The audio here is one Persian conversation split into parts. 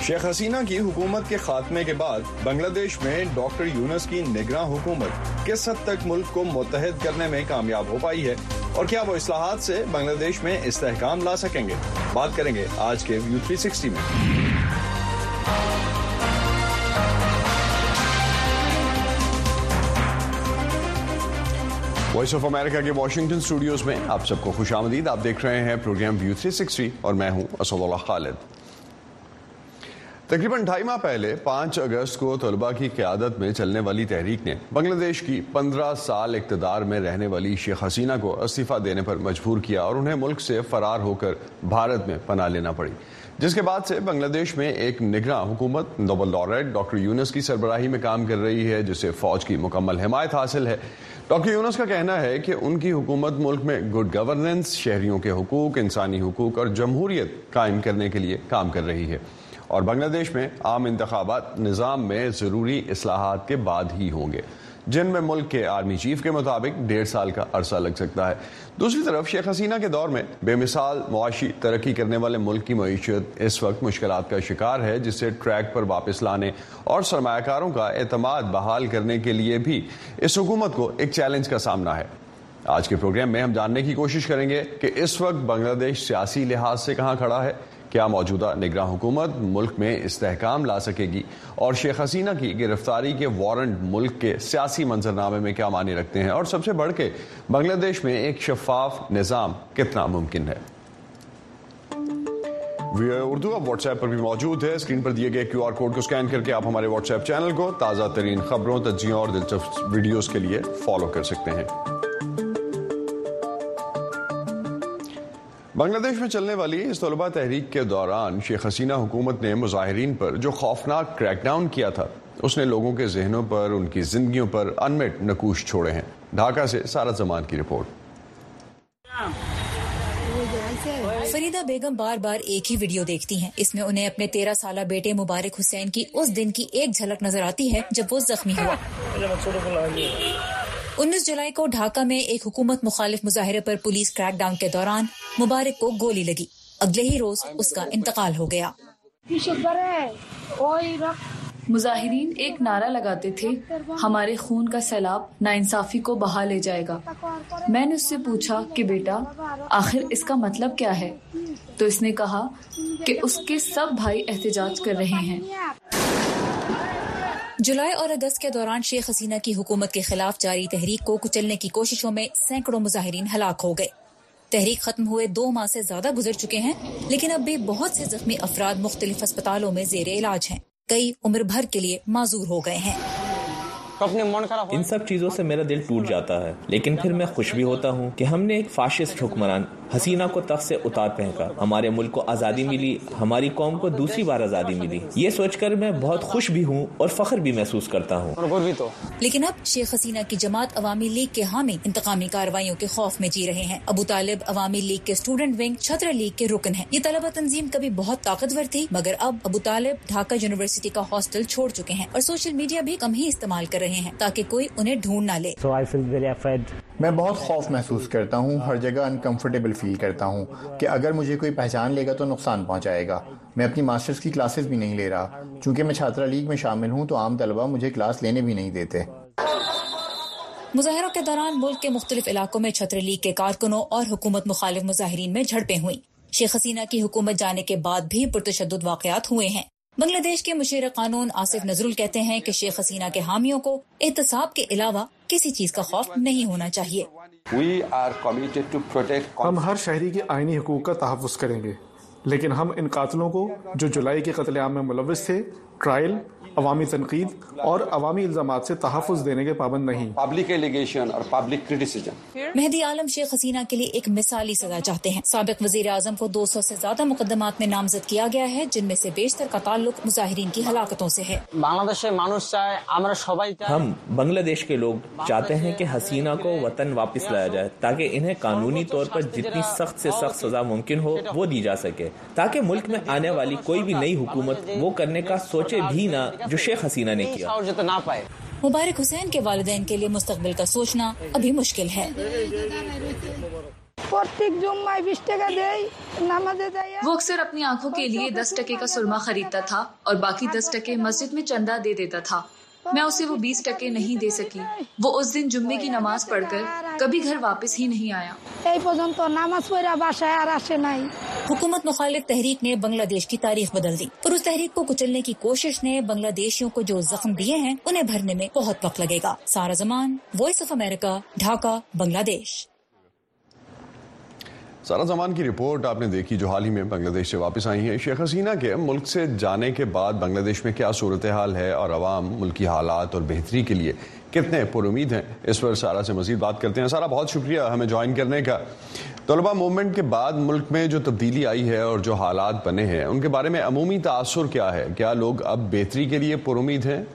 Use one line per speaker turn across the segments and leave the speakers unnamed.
शेख हसीना की हुकूमत के खात्मे के बाद बांग्लादेश में डॉक्टर यूनुस की निगरां हुकूमत किस हद तक मुल्क को मुत्तहिद करने में कामयाब हो पाई है और क्या वो इस्लाहात से बांग्लादेश में इस्तेहकाम ला सकेंगे, बात करेंगे आज के व्यू 360 में। वॉइस ऑफ अमेरिका के वाशिंगटन स्टूडियोज में आप सबको खुशामदीद। आप देख रहे हैं प्रोग्राम व्यू 360 और मैं हूं असदुल्लाह खालिद। तकरीबन 2.5 माह पहले 5 अगस्त को तलबा की क़यादत में चलने वाली तहरीक ने बांग्लादेश की 15 साल इक़्तिदार में रहने वाली शेख हसीना को इस्तीफ़ा देने पर मजबूर किया और उन्हें मुल्क से फ़रार होकर भारत में पनाह लेना पड़ी, जिसके बाद से बांग्लादेश में एक निगरां हुकूमत नोबेल लॉरेट डॉक्टर यूनुस की सरबराही में काम कर रही है, जिसे फ़ौज की मुकम्मल हिमायत हासिल है। डॉक्टर यूनुस का कहना है कि उनकी हुकूमत मुल्क में गुड गवर्नेंस, शहरियों के हुकूक, इंसानी हुकूक और जमहूरियत कायम करने के लिए काम कर रही है और बांग्लादेश में आम इंतखाबात निज़ाम में ज़रूरी इस्लाहात के बाद ही होंगे, जिनमें मुल्क के आर्मी चीफ के मुताबिक 1.5 साल का अरसा लग सकता है। दूसरी तरफ शेख हसीना के दौर में बेमिसाल मुआशी तरक्की करने वाले मुल्क की मईशत इस वक्त मुश्किलात का शिकार है, जिसे ट्रैक पर वापस लाने और सरमायाकारों का एतमाद बहाल करने के लिए भी इस हुकूमत को एक चैलेंज का सामना है। आज के प्रोग्राम में हम जानने की कोशिश करेंगे कि इस वक्त बांग्लादेश सियासी लिहाज से कहाँ खड़ा है, क्या मौजूदा निगरां हुकूमत मुल्क में इस्तेहकाम ला सकेगी और शेख हसीना की गिरफ्तारी के वारंट मुल्क के सियासी मंजरनामे में क्या माने रखते हैं, और सबसे बढ़ के बांग्लादेश में एक शफाफ निज़ाम कितना मुमकिन है। उर्दू अब व्हाट्सएप पर भी मौजूद है। स्क्रीन पर दिए गए QR कोड को स्कैन करके आप हमारे व्हाट्सएप चैनल को ताज़ा तरीन खबरों, तज्जियों और दिलचस्प वीडियोस के लिए फॉलो कर सकते हैं। बांग्लादेश में चलने वाली इस तलबा तहरीक के दौरान शेख हसीना हुकूमत ने मुजाहिरीन पर जो खौफनाक क्रैकडाउन किया था, उसने लोगों के जहनों पर, उनकी जिंदगियों पर अनमिट नकूश छोड़े हैं। ढाका से सारा जमान की रिपोर्ट।
फरीदा बेगम बार बार एक ही वीडियो देखती हैं। इसमें उन्हें अपने 13 साला बेटे मुबारक हुसैन की उस दिन की एक झलक नजर आती है जब वो जख्मी हुआ। 19 जुलाई को ढाका में एक हुकूमत मुखालिफ मुजाहिरे पर पुलिस क्रैकडाउन के दौरान मुबारक को गोली लगी। अगले ही रोज उसका इंतकाल हो गया।
मुजाहिरीन एक नारा लगाते थे, हमारे खून का सैलाब नाइंसाफी को बहा ले जाएगा। मैंने उससे पूछा कि बेटा आखिर इसका मतलब क्या है, तो इसने कहा कि उसके सब भाई एहतजाज कर रहे हैं।
जुलाई और अगस्त के दौरान शेख हसीना की हुकूमत के खिलाफ जारी तहरीक को कुचलने की कोशिशों में सैकड़ों मुजाहिरीन हलाक हो गए। तहरीक खत्म हुए 2 माह से ज्यादा गुजर चुके हैं, लेकिन अब भी बहुत से जख्मी अफराद मुख्तलिफ अस्पतालों में जेरे इलाज हैं। कई उम्र भर के लिए माजूर हो गए हैं।
इन सब चीजों से मेरा दिल टूट जाता है, लेकिन फिर मैं खुश भी होता हूँ कि हमने एक फाशिस्ट हुक्मरान हसीना को तख्त से उतार फेंका। हमारे मुल्क को आज़ादी मिली, हमारी कौम को दूसरी बार आज़ादी मिली। ये सोचकर मैं बहुत खुश भी हूँ और फख्र भी महसूस करता हूँ।
लेकिन अब शेख हसीना की जमात अवामी लीग के हामी इंतकामी कार्रवाइयों के खौफ में जी रहे हैं। अबू तालिब अवामी लीग के स्टूडेंट विंग छत्र लीग के रुकन है। ये तलबा तंजीम कभी बहुत ताकतवर थी, मगर अब अबू तालिब ढाका यूनिवर्सिटी का हॉस्टल छोड़ चुके हैं और सोशल मीडिया भी कम ही इस्तेमाल कर रहे हैं ताकि कोई उन्हें ढूंढ ना ले।
मैं बहुत खौफ महसूस करता हूँ, हर जगह अनकंफर्टेबल फील करता हूँ कि अगर मुझे कोई पहचान लेगा तो नुकसान पहुँचाएगा। मैं अपनी मास्टर्स की क्लासेस भी नहीं ले रहा, चूँकि मैं छात्रा लीग में शामिल हूँ तो आम तलबा मुझे क्लास लेने भी नहीं देते।
मुजाहिरों के दौरान मुल्क के मुख्तलिफ इलाकों में छत्र लीग के कारकुनों और हुकूमत मुखालिफ मुजाहिरीन में झड़पें हुई। शेख हसीना की हुकूमत जाने के बाद भी पुरतशद्दुद वाक़यात हुए हैं। बांग्लादेश के मुशीर कानून आसिफ नजरुल कहते हैं कि शेख हसीना के हामियों को एहतसाब के अलावा किसी चीज का खौफ नहीं होना चाहिए।
हम हर शहरी के आईनी हुकूक का तहफ़्फ़ुज़ करेंगे, लेकिन हम इन कातिलों को जो जुलाई के कत्लेआम में मुलव्विस थे, ट्रायल, अवामी तनकीद और अवामी इल्ज़ामात से तहफ़्फ़ुज़ देने के पाबंद नहीं।
पब्लिक एलिगेशन और पब्लिक क्रिटिसिज्म।
मेहदी आलम शेख हसीना के लिए एक मिसाली सजा चाहते हैं। साबिक वज़ीर आज़म को 200 से ज्यादा मुकदमात में नामजद किया गया है, जिनमें से बेशतर का ताल्लुक मुजाहिरीन की हलाकतों से है।
हम बांग्लादेश के लोग चाहते हैं कि हसीना को वतन वापस लाया जाए, ताकि इन्हें कानूनी तौर पर जितनी सख्त से सख्त सजा मुमकिन हो वो दी जा सके, ताकि मुल्क में आने वाली कोई भी नई हुकूमत वो करने का सोचे भी ना जो शेख हसीना ने किया।
मुबारक हुसैन के वालिदैन के लिए मुस्तकबिल का सोचना अभी मुश्किल है।
وہ اکثر اپنی آنکھوں کے لیے 10% کا سرما خریدتا تھا اور باقی 10% مسجد میں چندہ دے دیتا تھا. میں اسے وہ 20% نہیں دے سکی. وہ اس دن جمعے کی نماز پڑھ کر کبھی گھر واپس ہی نہیں آیا.
حکومت مخالف تحریک نے بنگلہ دیش کی تاریخ بدل دی اور اس تحریک کو کچلنے کی کوشش نے بنگلہ دیشیوں کو جو زخم دیے ہیں انہیں بھرنے میں بہت وقت لگے گا. سارا زمان، وائس آف امریکہ، ڈھاکہ، بنگلہ دیش.
سارا زمان کی رپورٹ آپ نے دیکھی جو حال ہی میں بنگلہ دیش سے واپس آئی ہیں. شیخ حسینہ کے ملک سے جانے کے بعد بنگلہ دیش میں کیا صورتحال ہے اور عوام ملکی حالات اور بہتری کے لیے کتنے پر امید ہیں، اس پر سارا سے مزید بات کرتے ہیں. سارا بہت شکریہ ہمیں جوائن کرنے کا. طلبہ موومنٹ کے بعد ملک میں جو تبدیلی آئی ہے اور جو حالات بنے ہیں ان کے بارے میں عمومی تاثر کیا ہے؟ کیا لوگ اب بہتری کے لیے پر امید ہیں؟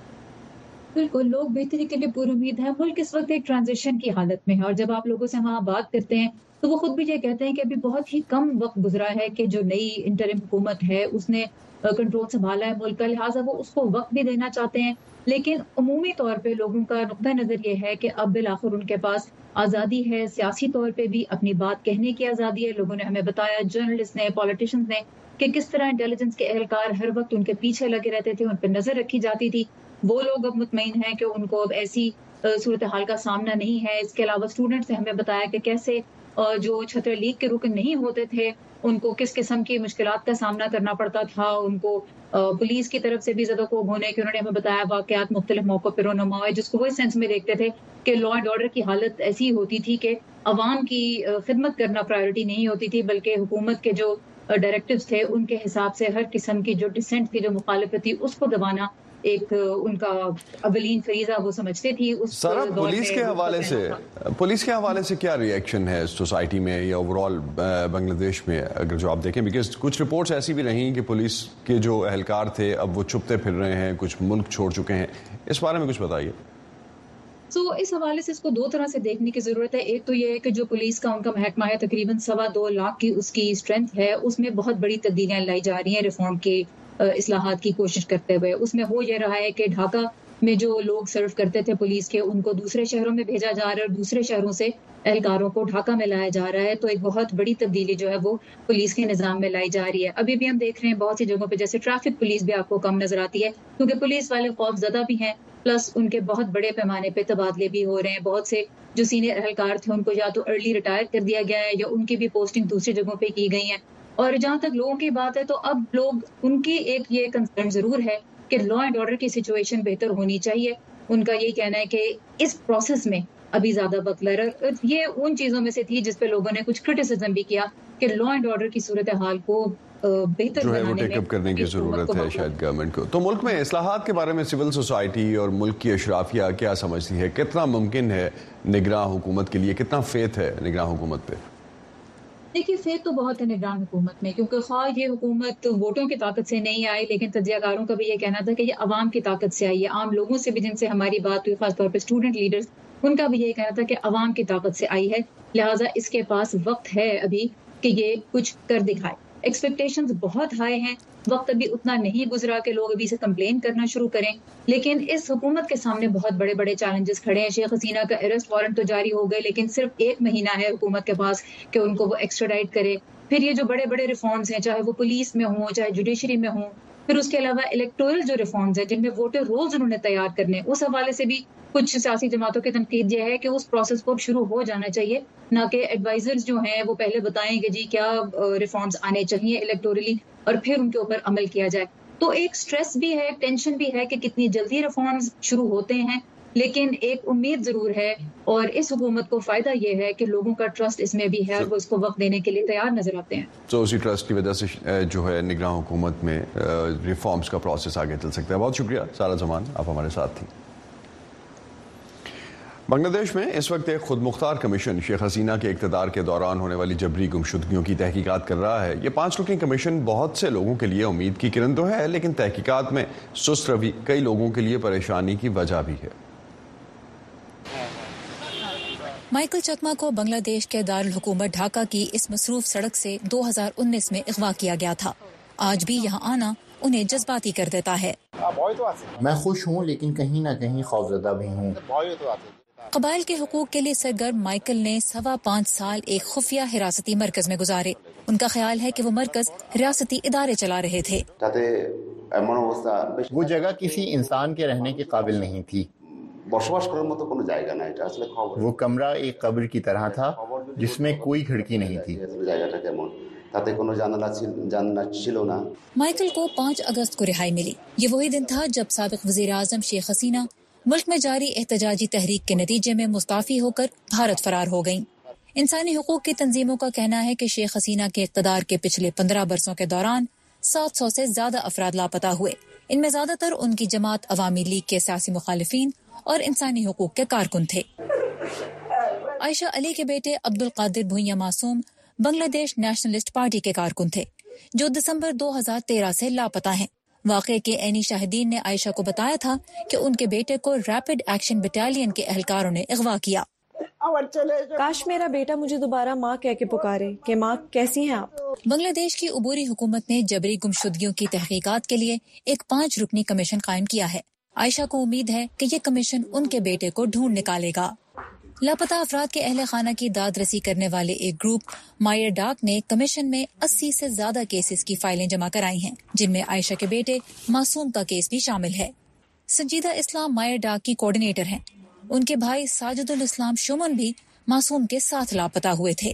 بالکل، لوگ بہتری کے لیے پر امید ہیں. ملک اس وقت ایک ٹرانزیشن کی حالت میں ہے اور جب آپ لوگوں سے وہاں بات کرتے ہیں تو وہ خود بھی یہ کہتے ہیں کہ ابھی بہت ہی کم وقت گزرا ہے کہ جو نئی انٹرم حکومت ہے اس نے کنٹرول سنبھالا ہے ملک کا، لہٰذا وہ اس کو وقت بھی دینا چاہتے ہیں. لیکن عمومی طور پہ لوگوں کا نقطہ نظر یہ ہے کہ اب بالآخر ان کے پاس آزادی ہے، سیاسی طور پہ بھی اپنی بات کہنے کی آزادی ہے. لوگوں نے ہمیں بتایا، جرنلسٹ نے، پولیٹیشنز نے، کہ کس طرح انٹیلیجنس کے اہلکار ہر وقت ان کے پیچھے لگے رہتے تھے، ان پہ نظر رکھی جاتی تھی. وہ لوگ اب مطمئن ہیں کہ ان کو اب ایسی صورتحال کا سامنا نہیں ہے. اس کے علاوہ اسٹوڈنٹس نے ہمیں بتایا کہ کیسے جو چھتر لیگ کے رکن نہیں ہوتے تھے ان کو کس قسم کی مشکلات کا سامنا کرنا پڑتا تھا. ان کو پولیس کی طرف سے بھی زدہ کوب ہونے کے انہوں نے ہمیں بتایا واقعات مختلف موقعوں پر رونما ہوئے، جس کو وہ اس سینس میں دیکھتے تھے کہ لا اینڈ آرڈر کی حالت ایسی ہوتی تھی کہ عوام کی خدمت کرنا پرائیورٹی نہیں ہوتی تھی، بلکہ حکومت کے جو ڈائریکٹیوز تھے ان کے حساب سے ہر قسم کی جو ڈسینٹ کی جو مخالفت تھی اس کو دبانا ایک ان کا اولین فریضہ وہ سمجھتے تھی.
سارا پولیس کے حوالے سے کیا ری ایکشن ہے سوسائٹی میں یا اوور آل بنگلہ دیش میں، اگر جو آپ دیکھیں، بیکاز کچھ رپورٹس ایسی بھی رہیں کہ پولیس کے جو اہلکار تھے اب وہ چھپتے پھر رہے ہیں، کچھ ملک چھوڑ چکے ہیں، اس بارے میں کچھ بتائیے.
اس حوالے سے اس کو دو طرح سے دیکھنے کی ضرورت ہے. ایک تو یہ ہے کہ جو پولیس کا ان کا محکمہ ہے تقریباً 2.25 لاکھ کی اس کی اسٹرینتھ ہے، اس میں بہت بڑی تبدیلیاں لائی جا رہی ہیں ریفارم کی اصلاحات کی کوشش کرتے ہوئے. اس میں ہو یہ رہا ہے کہ ڈھاکہ میں جو لوگ سرو کرتے تھے پولیس کے ان کو دوسرے شہروں میں بھیجا جا رہا ہے اور دوسرے شہروں سے اہلکاروں کو ڈھاکہ میں لایا جا رہا ہے. تو ایک بہت بڑی تبدیلی جو ہے وہ پولیس کے نظام میں لائی جا رہی ہے. ابھی بھی ہم دیکھ رہے ہیں بہت سی جگہوں پہ جیسے ٹریفک پولیس بھی آپ کو کم نظر آتی ہے کیونکہ پولیس والے خوف زدہ بھی ہیں، پلس ان کے بہت بڑے پیمانے پہ تبادلے بھی ہو رہے ہیں. بہت سے جو سینئر اہلکار تھے ان کو یا تو ارلی ریٹائر کر دیا گیا ہے یا ان کی بھی پوسٹنگ دوسری جگہوں پہ کی گئی ہیں. اور جہاں تک لوگوں کی بات ہے تو اب لوگ ان کی ایک یہ کنسرن ضرور ہے کہ لا اینڈ آرڈر کی سچویشن بہتر ہونی چاہیے. ان کا یہی کہنا ہے کہ اس پروسیس میں ابھی زیادہ وقت لگ رہا ہے. یہ ان چیزوں میں سے تھی جس پہ لوگوں نے کچھ کرٹیسزم بھی کیا کہ لا اینڈ آرڈر کی صورتحال کو بہتر
جو ہے وہ ٹیک اپ کرنے کی ضرورت ہے شاید گورنمنٹ کو. تو ملک میں اصلاحات کے بارے میں سول سوسائٹی اور ملک کی اشرافیہ کیا سمجھتی ہے؟ کتنا ممکن ہے نگراں حکومت کے لیے؟ کتنا فیتھ ہے نگراں حکومت پہ؟
دیکھیے، فیتھ تو بہت ہے نگران حکومت میں، کیونکہ خواہ یہ حکومت ووٹوں کی طاقت سے نہیں آئی، لیکن تجزیہ کاروں کا بھی یہ کہنا تھا کہ یہ عوام کی طاقت سے آئی ہے. عام لوگوں سے بھی جن سے ہماری بات ہوئی، خاص طور پہ اسٹوڈنٹ لیڈرز، ان کا بھی یہ کہنا تھا کہ عوام کی طاقت سے آئی ہے، لہٰذا اس کے پاس وقت ہے ابھی کہ یہ کچھ کر دکھائے. ایکسپیکٹیشنز بہت ہائی ہیں، وقت ابھی اتنا نہیں گزرا کہ لوگ ابھی سے کمپلین کرنا شروع کریں، لیکن اس حکومت کے سامنے بہت بڑے بڑے چیلنجز کھڑے ہیں. شیخ حسینہ کا اریسٹ وارنٹ تو جاری ہو گئے، لیکن صرف 1 مہینہ ہے حکومت کے پاس کہ ان کو وہ ایکسٹراڈائٹ کرے. پھر یہ جو بڑے بڑے ریفارمز ہیں، چاہے وہ پولیس میں ہوں، چاہے جوڈیشری میں ہوں، پھر اس کے علاوہ الیکٹورل جو ریفارمز ہیں جن میں ووٹر رولز انہوں نے تیار کرنے، اس حوالے سے بھی کچھ سیاسی جماعتوں کی تنقید یہ ہے کہ اس پروسیس کو شروع ہو جانا چاہیے، نہ کہ ایڈوائزرز جو ہیں وہ پہلے بتائیں کہ جی کیا ریفارمز آنے چاہیے الیکٹورلی اور پھر ان کے اوپر عمل کیا جائے. تو ایک سٹریس بھی ہے، ٹینشن بھی ہے کہ کتنی جلدی ریفارمز شروع ہوتے ہیں، لیکن ایک امید ضرور ہے اور اس حکومت کو فائدہ یہ ہے کہ لوگوں کا ٹرسٹ اس میں بھی ہے اور وہ اس کو وقت دینے کے لیے تیار نظر آتے ہیں.
تو اسی ٹرسٹ کی وجہ سے جو ہے نگراں حکومت میں ریفارمز کا پروسیس آگے چل سکتا ہے. بہت شکریہ سارا زمان، آپ ہمارے ساتھ تھیں. بنگلہ دیش میں اس وقت ایک خود مختار کمیشن شیخ حسینہ کے اقتدار کے دوران ہونے والی جبری گمشدگیوں کی تحقیقات کر رہا ہے. یہ 5 رکنی کمیشن بہت سے لوگوں کے لیے امید کی کرن تو ہے، لیکن تحقیقات میں سست روی کئی لوگوں کے لیے پریشانی کی وجہ بھی ہے.
مائیکل چتما کو بنگلہ دیش کے دارالحکومت ڈھاکہ کی اس مصروف سڑک سے 2019 میں اغوا کیا گیا تھا. آج بھی یہاں آنا انہیں جذباتی کر دیتا ہے.
میں خوش ہوں لیکن کہیں نہ کہیں خوفزدہ بھی ہوں.
قبائل کے حقوق کے لیے سرگرم مائیکل نے 5.25 سال ایک خفیہ حراستی مرکز میں گزارے. ان کا خیال ہے کہ وہ مرکز ریاستی ادارے چلا رہے تھے.
وہ جگہ کسی انسان کے رہنے کے قابل نہیں تھی. وہ کمرہ ایک قبر کی طرح تھا جس میں کوئی کھڑکی نہیں تھی.
مائیکل کو 5 اگست کو رہائی ملی. یہ وہی دن تھا جب سابق وزیر اعظم شیخ حسینہ ملک میں جاری احتجاجی تحریک کے نتیجے میں مستعفی ہو کر بھارت فرار ہو گئیں. انسانی حقوق کی تنظیموں کا کہنا ہے کہ شیخ حسینہ کے اقتدار کے پچھلے 15 برسوں کے دوران 700 سے زیادہ افراد لاپتہ ہوئے. ان میں زیادہ تر ان کی جماعت عوامی لیگ کے سیاسی مخالفین اور انسانی حقوق کے کارکن تھے. عائشہ علی کے بیٹے عبد القادر بھوئیاں معصوم بنگلہ دیش نیشنلسٹ پارٹی کے کارکن تھے جو دسمبر 2013 سے لاپتہ ہیں. واقعے کے عینی شاہدین نے عائشہ کو بتایا تھا کہ ان کے بیٹے کو ریپڈ ایکشن بٹالین کے اہلکاروں نے اغوا کیا.
کاش میرا بیٹا مجھے دوبارہ ماں کہہ کے پکارے کہ ماں کیسی ہیں آپ.
بنگلہ دیش کی عبوری حکومت نے جبری گمشدگیوں کی تحقیقات کے لیے ایک 5 رکنی کمیشن قائم کیا ہے. عائشہ کو امید ہے کہ یہ کمیشن ان کے بیٹے کو ڈھونڈ نکالے گا. لاپتہ افراد کے اہل خانہ کی داد رسی کرنے والے ایک گروپ مائر ڈاک نے کمیشن میں 80 سے زیادہ کیسز کی فائلیں جمع کرائی ہیں جن میں عائشہ کے بیٹے معصوم کا کیس بھی شامل ہے. سنجیدہ اسلام مائر ڈاک کی کوارڈینیٹر ہیں. ان کے بھائی ساجد الاسلام شمن بھی معصوم کے ساتھ لاپتہ ہوئے تھے.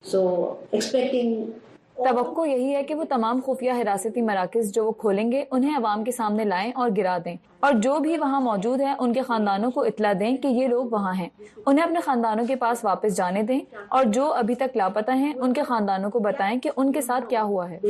توقع یہی ہے کہ وہ تمام خفیہ حراستی مراکز جو وہ کھولیں گے انہیں عوام کے سامنے لائیں اور گرا دیں، اور جو بھی وہاں موجود ہیں ان کے خاندانوں کو اطلاع دیں کہ یہ لوگ وہاں ہیں. انہیں اپنے خاندانوں کے پاس واپس جانے دیں، اور جو ابھی تک لاپتہ ہیں ان کے خاندانوں کو بتائیں کہ ان کے ساتھ کیا ہوا ہے.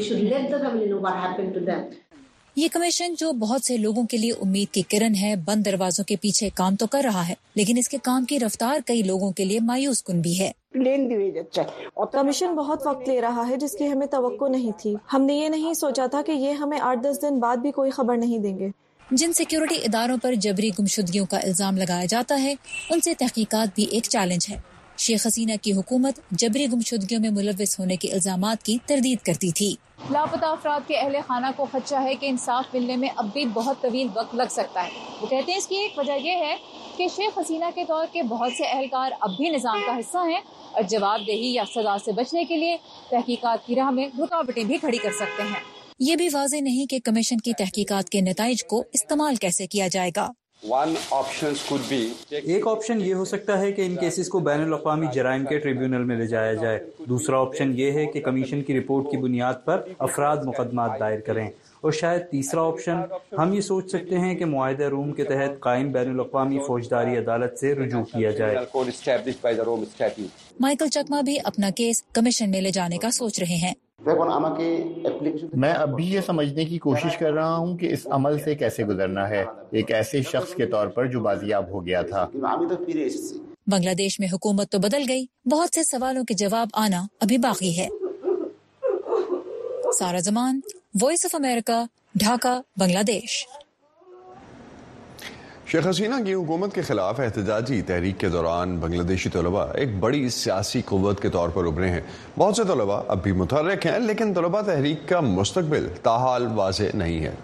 یہ کمیشن جو بہت سے لوگوں کے لیے امید کی کرن ہے بند دروازوں کے پیچھے کام تو کر رہا ہے، لیکن اس کے کام کی رفتار کئی لوگوں کے لیے مایوس کن بھی ہے.
کمیشن بہت وقت لے رہا ہے جس کی ہمیں توقع نہیں تھی. ہم نے یہ نہیں سوچا تھا کہ یہ ہمیں 8-10 دن بعد بھی کوئی خبر نہیں دیں گے.
جن سیکیورٹی اداروں پر جبری گمشدگیوں کا الزام لگایا جاتا ہے ان سے تحقیقات بھی ایک چیلنج ہے. شیخ حسینہ کی حکومت جبری گمشدگیوں میں ملوث ہونے کے الزامات کی تردید کرتی تھی.
لاپتہ افراد کے اہل خانہ کو خدشہ ہے کہ انصاف ملنے میں اب بھی بہت طویل وقت لگ سکتا ہے. وہ کہتے ہیں اس کی ایک وجہ یہ ہے کہ شیخ حسینہ کے دور کے بہت سے اہلکار اب بھی نظام کا حصہ ہیں اور جواب دہی یا سزا سے بچنے کے لیے تحقیقات کی راہ میں رکاوٹیں بھی کھڑی کر سکتے ہیں.
یہ بھی واضح نہیں کہ کمیشن کی تحقیقات کے نتائج کو استعمال کیسے کیا جائے گا.
ایک آپشن یہ ہو سکتا ہے کہ ان کیسز کو بین الاقوامی جرائم کے ٹریبیونل میں لے جایا جائے. دوسرا آپشن یہ ہے کہ کمیشن کی رپورٹ کی بنیاد پر افراد مقدمات دائر کریں. اور شاید تیسرا آپشن ہم یہ سوچ سکتے ہیں کہ معاہدہ روم کے تحت قائم بین الاقوامی فوجداری عدالت سے رجوع کیا جائے.
مائیکل چکما بھی اپنا کیس کمیشن میں لے جانے کا سوچ رہے ہیں.
میں اب بھی یہ سمجھنے کی کوشش کر رہا ہوں کہ اس عمل سے کیسے گزرنا ہے ایک ایسے شخص کے طور پر جو بازیاب ہو گیا تھا.
بنگلہ دیش میں حکومت تو بدل گئی، بہت سے سوالوں کے جواب آنا ابھی باقی ہے. سارا زمان، وائس آف امریکہ، ڈھاکہ، بنگلہ دیش.
شیخ حسینہ کی حکومت کے خلاف احتجاجی تحریک کے دوران بنگلہ دیشی طلباء ایک بڑی سیاسی قوت کے طور پر ابھرے ہیں. بہت سے طلباء اب بھی متحرک ہیں، لیکن طلباء تحریک کا مستقبل تاحال واضح نہیں ہے.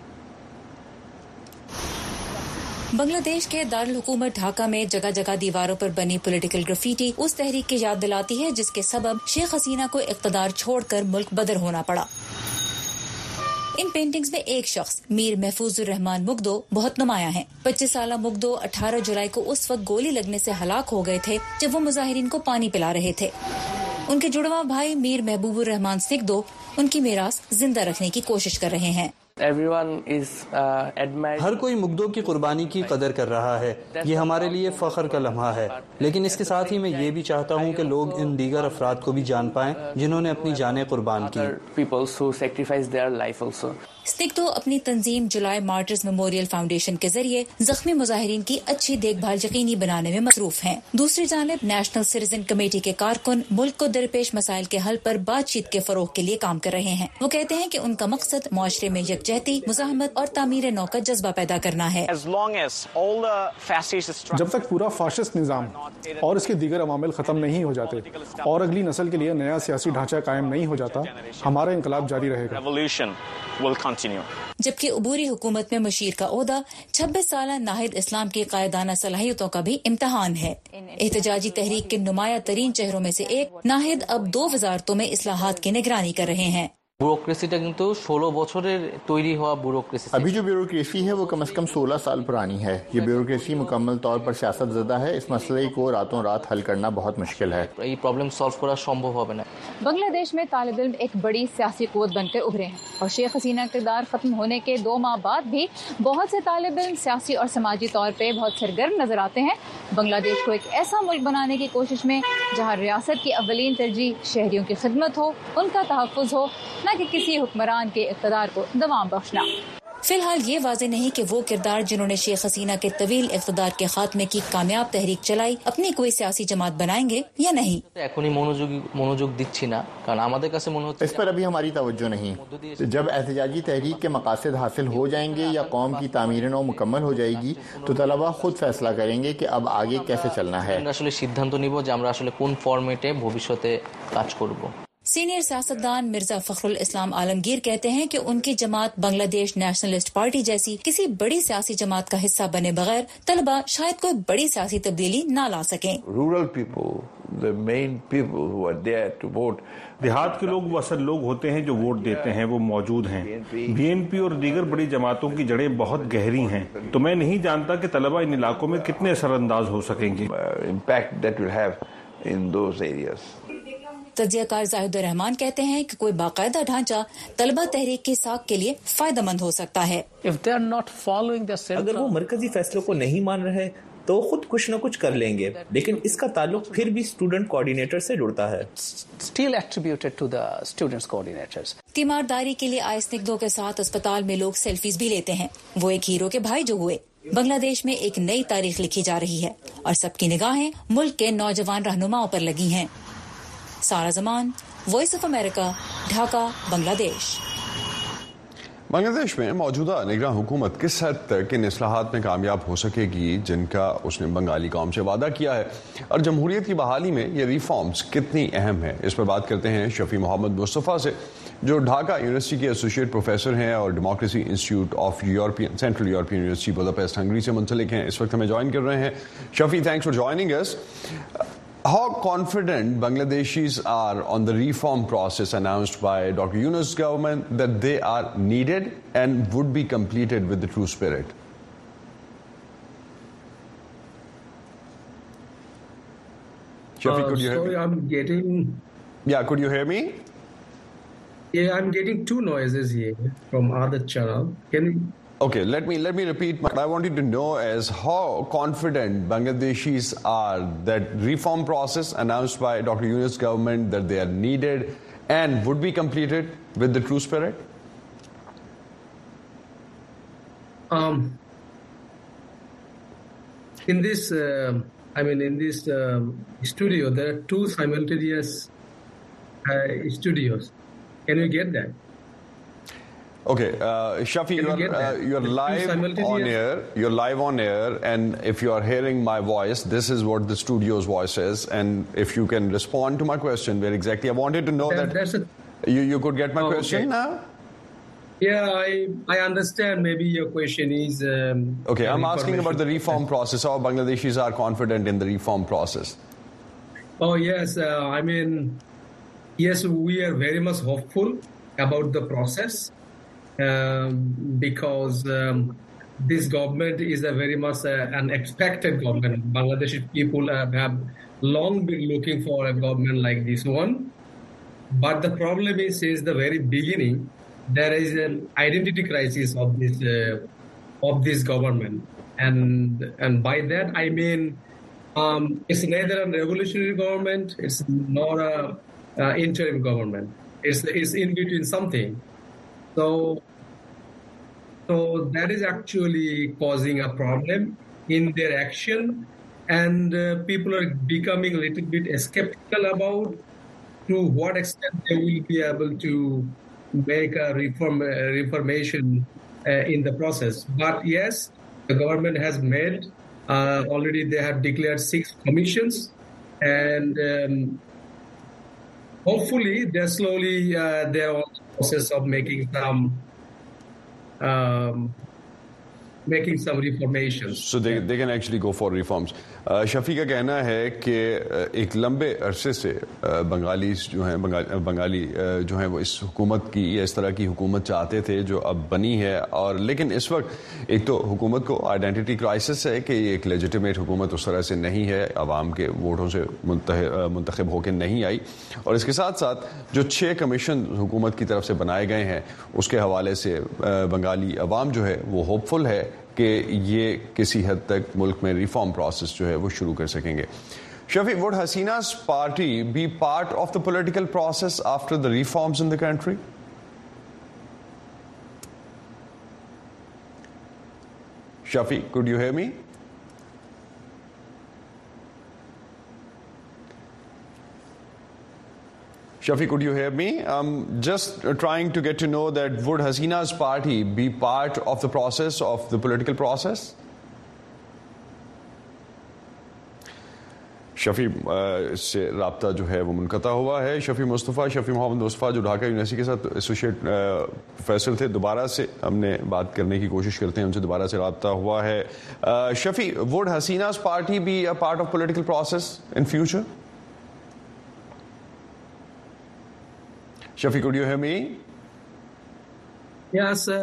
بنگلہ دیش کے دارالحکومت ڈھاکہ میں جگہ جگہ دیواروں پر بنی پولیٹیکل گرافیٹی اس تحریک کی یاد دلاتی ہے جس کے سبب شیخ حسینہ کو اقتدار چھوڑ کر ملک بدر ہونا پڑا. ان پینٹنگز میں ایک شخص میر محفوظ الرحمان مگدو بہت نمایاں ہیں. 25 سالہ مگدو 18 جولائی کو اس وقت گولی لگنے سے ہلاک ہو گئے تھے جب وہ مظاہرین کو پانی پلا رہے تھے. ان کے جڑواں بھائی میر محبوب الرحمان سکدو ان کی میراث زندہ رکھنے کی کوشش کر رہے ہیں.
ہر کوئی مگدو کی قربانی کی قدر کر رہا ہے. یہ ہمارے لیے فخر کا لمحہ ہے، لیکن اس کے ساتھ ہی میں یہ بھی چاہتا ہوں کہ لوگ ان دیگر افراد کو بھی جان پائیں جنہوں نے اپنی جانیں قربان کی.
سکدو اپنی تنظیم جولائی مارٹرز میموریل فاؤنڈیشن کے ذریعے زخمی مظاہرین کی اچھی دیکھ بھال یقینی بنانے میں مصروف ہیں. دوسری جانب نیشنل سٹیزن کمیٹی کے کارکن ملک کو درپیش مسائل کے حل پر بات چیت کے فروغ کے لیے کام کر رہے ہیں. وہ کہتے ہیں کہ ان کا مقصد معاشرے میں یکجہتی یکجہتی، مزاحمت اور تعمیر نو کا جذبہ پیدا کرنا ہے۔
جب تک پورا فاشسٹ نظام اور اس کے دیگر عوامل ختم نہیں ہو جاتے اور اگلی نسل کے لیے نیا سیاسی ڈھانچہ قائم نہیں ہو جاتا، ہمارا انقلاب جاری رہے گا۔
جبکہ عبوری حکومت میں مشیر کا عہدہ 26 سالہ ناہید اسلام کی قائدانہ صلاحیتوں کا بھی امتحان ہے۔ احتجاجی تحریک کے نمایاں ترین چہروں میں سے ایک ناہید اب 2 وزارتوں میں اصلاحات کی نگرانی کر رہے ہیں۔
ব্যুরোক্রেসিটা কিন্তু 16 বছরের তৈরি হওয়া ব্যুরোক্রেসি।
ابھی جو بیوروکریسی ہے وہ کم از کم 16 سال پرانی ہے۔ یہ بیوروکریسی مکمل طور پر سیاست زدہ ہے۔ اس مسئلے کو راتوں رات حل کرنا بہت مشکل ہے۔
এই প্রবলেম সলভ করা সম্ভব হবে না۔
بنگلہ دیش میں طالب علم ایک بڑی سیاسی قوت بن کر ابھرے ہیں اور شیخ حسینہ اقتدار ختم ہونے کے 2 ماہ بعد بھی بہت سے طالب علم سیاسی اور سماجی طور پہ بہت سرگرم نظر آتے ہیں، بنگلہ دیش کو ایک ایسا ملک بنانے کی کوشش میں جہاں ریاست کی اولین ترجیح شہریوں کی خدمت ہو، ان کا تحفظ ہو، نہ کہ کسی حکمران کے اقتدار کو دوام بخشنا۔
فی الحال یہ واضح نہیں کہ وہ کردار جنہوں نے شیخ حسینہ کے طویل اقتدار کے خاتمے کی کامیاب تحریک چلائی اپنی کوئی سیاسی جماعت بنائیں گے یا نہیں۔
এখনই মনোযোগ দিচ্ছি না কারণ আমাদের কাছে মনে হচ্ছে
اس پر ابھی ہماری توجہ نہیں۔ جب احتجاجی تحریک کے مقاصد حاصل ہو جائیں گے یا قوم کی تعمیر نو مکمل ہو جائے گی تو طلباء خود فیصلہ کریں گے کہ اب آگے کیسے چلنا ہے۔
আমরা আসলে সিদ্ধান্ত নিব যে আমরা আসলে কোন ফরম্যাটে ভবিষ্যতে কাজ করব۔
سینئر سیاستدان مرزا فخر الاسلام عالمگیر کہتے ہیں کہ ان کی جماعت بنگلہ دیش نیشنلسٹ پارٹی جیسی کسی بڑی سیاسی جماعت کا حصہ بنے بغیر طلباء شاید کوئی بڑی سیاسی تبدیلی نہ لا سکیں۔
رورل پیپل، the main people who are there to vote،
دیہات کے لوگ وہ اصل لوگ ہوتے ہیں جو ووٹ دیتے ہیں، وہ موجود ہیں۔ بی این پی اور دیگر بڑی جماعتوں کی جڑیں بہت گہری ہیں، تو میں نہیں جانتا کہ طلباء ان علاقوں میں کتنے اثر انداز ہو سکیں گے۔
impact that will have in those areas۔
تجزیہ کار زاہد الرحمان کہتے ہیں کہ کوئی باقاعدہ ڈھانچہ طلبہ تحریک کی ساکھ کے لیے فائدہ مند ہو سکتا ہے۔
اگر وہ مرکزی فیصلوں کو نہیں مان رہے تو خود کچھ نہ کچھ کر لیں گے، لیکن اس کا تعلق پھر بھی اسٹوڈنٹ کوآرڈینیٹر سے جڑتا ہے۔
تیمارداری کے لیے آئے سنگدوں کے ساتھ اسپتال میں لوگ سیلفیز بھی لیتے ہیں۔ وہ ایک ہیرو کے بھائی جو ہوئے۔ بنگلہ دیش میں ایک نئی تاریخ لکھی جا رہی ہے اور سب کی نگاہیں ملک کے نوجوان رہنماؤں پر لگی ہیں۔ سارا زمان، وائس آف امریکہ، ڈھاکہ، بنگلہ دیش۔
بنگلہ دیش میں موجودہ نگراں حکومت کس حد تک ان اصلاحات میں کامیاب ہو سکے گی جن کا اس نے بنگالی قوم سے وعدہ کیا ہے، اور جمہوریت کی بحالی میں یہ ریفارمز کتنی اہم ہیں، اس پر بات کرتے ہیں شفیع محمد مصطفیٰ سے، جو ڈھاکہ یونیورسٹی کے ایسوسیٹ پروفیسر ہیں اور ڈیموکریسی انسٹیٹیوٹ آف سینٹرل یورپین یونیورسٹی بوداپیسٹ ہنگری سے منسلک ہیں۔ اس وقت ہمیں جوائن کر رہے ہیں۔ شفیع، تھینکس فار جوائننگ اس۔ How confident Bangladeshis are on the reform process announced by Dr. Yunus' government that they are needed and would be completed with the true spirit? Shafiq, could you hear me?
I'm getting...
Yeah, could you hear me?
Yeah, I'm getting 2 noises here from other channel. Can you...
Okay, let me repeat. What I want you to know is how confident Bangladeshis are that reform process announced by Dr. Yunus' government that they are needed and would be completed with the true spirit?
In this studio, there are 2 simultaneous studios. Can you get that?
Okay, Shafi, you're live on air. You're live on air, and if you are hearing my voice, this is what the studio's voice is. And if you can respond to my question, where exactly I wanted to know you could get my question now.
Yeah, I understand. Maybe your question is
okay. I'm asking about the reform process. How Bangladeshis are confident in the reform process?
Oh yes, yes, we are very much hopeful about the process. Because this government is a very much an expected government. Bangladeshi people have long been looking for a government like this one. But the problem is the very beginning, there is an identity crisis of this government. And by that I mean it's neither a revolutionary government, it's not a interim government. It's in between something. So that is actually causing a problem in their action, and people are becoming a little bit skeptical about to what extent they will be able to make a reformation in the process. But yes, the government has made, already they have declared 6 commissions, and hopefully they're slowly, they're on the process of making some reformations.
So they can actually go for reforms. Shafi का कहना है कि एक लंबे अरसे से बंगाली जो हैं वो इस हुकूमत की या इस तरह की हुकूमत चाहते थे जो अब बनी है, और लेकिन इस वक्त एक तो हुकूमत को आइडेंटिटी क्राइसिस है कि ये एक लेजिटिमेट हुकूमत उस तरह से नहीं है, आवाम के वोटों से मुंतखब होकर नहीं आई, और इसके साथ साथ जो 6 कमीशन हुकूमत की तरफ से बनाए गए हैं उसके हवाले से बंगाली अवाम जो है वो होपफुल है कि ये किसी हद तक मुल्क में रिफॉर्म प्रोसेस जो है वो शुरू कर सकेंगे. Shafi, would Hasina's party be part of the political process after the reforms in the country? Shafi, could you hear me? Shafi, could you hear me? I'm just trying to get to know that would Hasina's party be part of the process, of the political process? Shafi से रब्ता जो है वो मुनक़ता हुआ है. शफ़ी मोहम्मद मुस्तफ़ा जो ढाका यूनिवर्सिटी के साथ एसोसिएट प्रोफेसर थे, दोबारा से हमने बात करने की कोशिश करते हैं, उनसे दोबारा से रब्ता हुआ है. शफ़ी, वुड हसीना's party be a part of political process in future? Shafi, could you hear me?
Yes.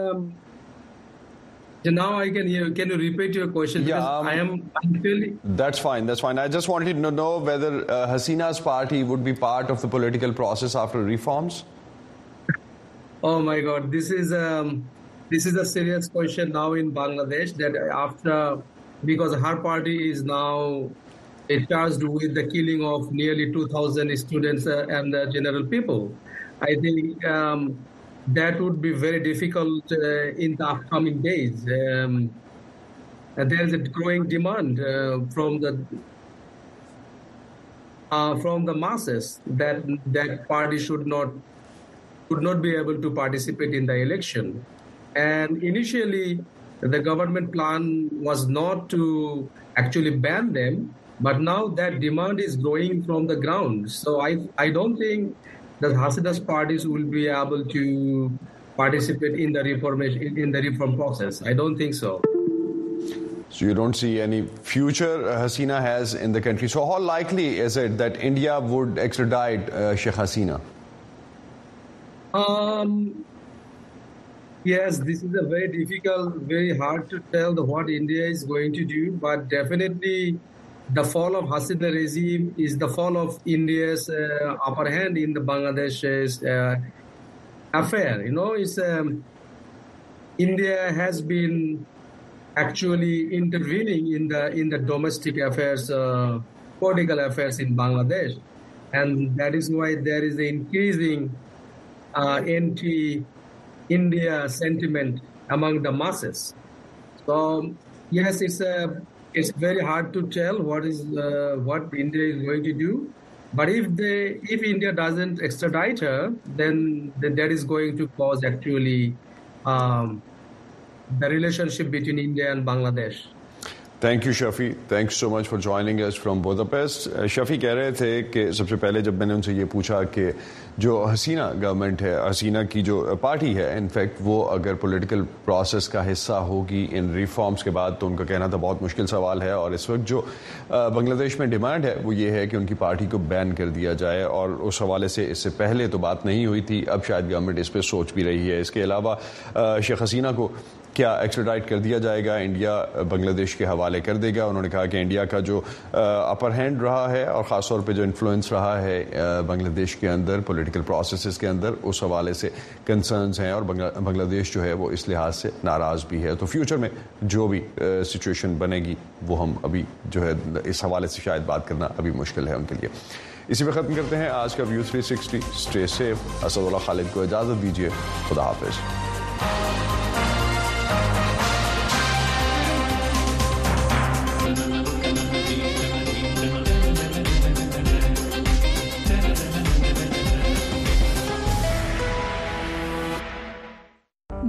Now I can hear. Can you repeat your question?
Yeah,
I'm feeling.
That's fine. That's fine. I just wanted to know whether Hasina's party would be part of the political process after reforms.
Oh my God, this is a serious question now in Bangladesh. That after, because her party is now charged with the killing of nearly 2,000 students and the general people. I think that would be very difficult in the upcoming days. There is a growing demand from the masses that party should not be able to participate in the election. And initially, the government plan was not to actually ban them, but now that demand is growing from the ground. So I don't think that Hasina's parties will be able to participate in the reform process. I don't think so.
So you don't see any future Hasina has in the country. So how likely is it that India would extradite Sheikh Hasina?
Yes, this is a very difficult, very hard to tell what India is going to do, but definitely the fall of Hasina regime is the fall of India's upper hand in the Bangladesh's affair. You know, India has been actually intervening in the domestic affairs, political affairs in Bangladesh, and that is why there is an increasing anti-India sentiment among the masses. So yes, it's very hard to tell what India is going to do. But if India doesn't extradite her, then that is going to cause actually the relationship between India and Bangladesh.
Thank you, Shafi. Thanks so much for joining us from Budapest. Shafi कह रहे थे कि सबसे पहले जब मैंने उनसे ये पूछा कि जो हसीना गवर्नमेंट है, हसीना की जो पार्टी है, इनफैक्ट वो अगर पॉलिटिकल प्रोसेस का हिस्सा होगी इन रिफॉर्म्स के बाद, तो उनका कहना था बहुत मुश्किल सवाल है, और इस वक्त जो बांग्लादेश में डिमांड है वो ये है कि उनकी पार्टी को बैन कर दिया जाए, और उस हवाले से इससे पहले तो बात नहीं हुई थी, अब शायद गवर्नमेंट इस पर सोच भी रही है. इसके अलावा शेख हसीना को क्या एक्स्ट्राडाइट कर दिया जाएगा, इंडिया बांग्लादेश के हवाले कर देगा. उन्होंने कहा कि इंडिया का जो अपर हैंड रहा है और ख़ास तौर पे जो इन्फ्लुएंस रहा है बांग्लादेश के अंदर पॉलिटिकल प्रोसेसेस के अंदर, उस हवाले से कंसर्न्स हैं, और बांग्लादेश जो है वो इस लिहाज से नाराज़ भी है. तो फ्यूचर में जो भी सिचुएशन बनेगी वो हम अभी जो है इस हवाले से शायद बात करना अभी मुश्किल है उनके लिए. इसी पे ख़त्म करते हैं आज का view 360. Stay safe. Asadullah Khalid को इजाज़त दीजिए. खुदा हाफिज़.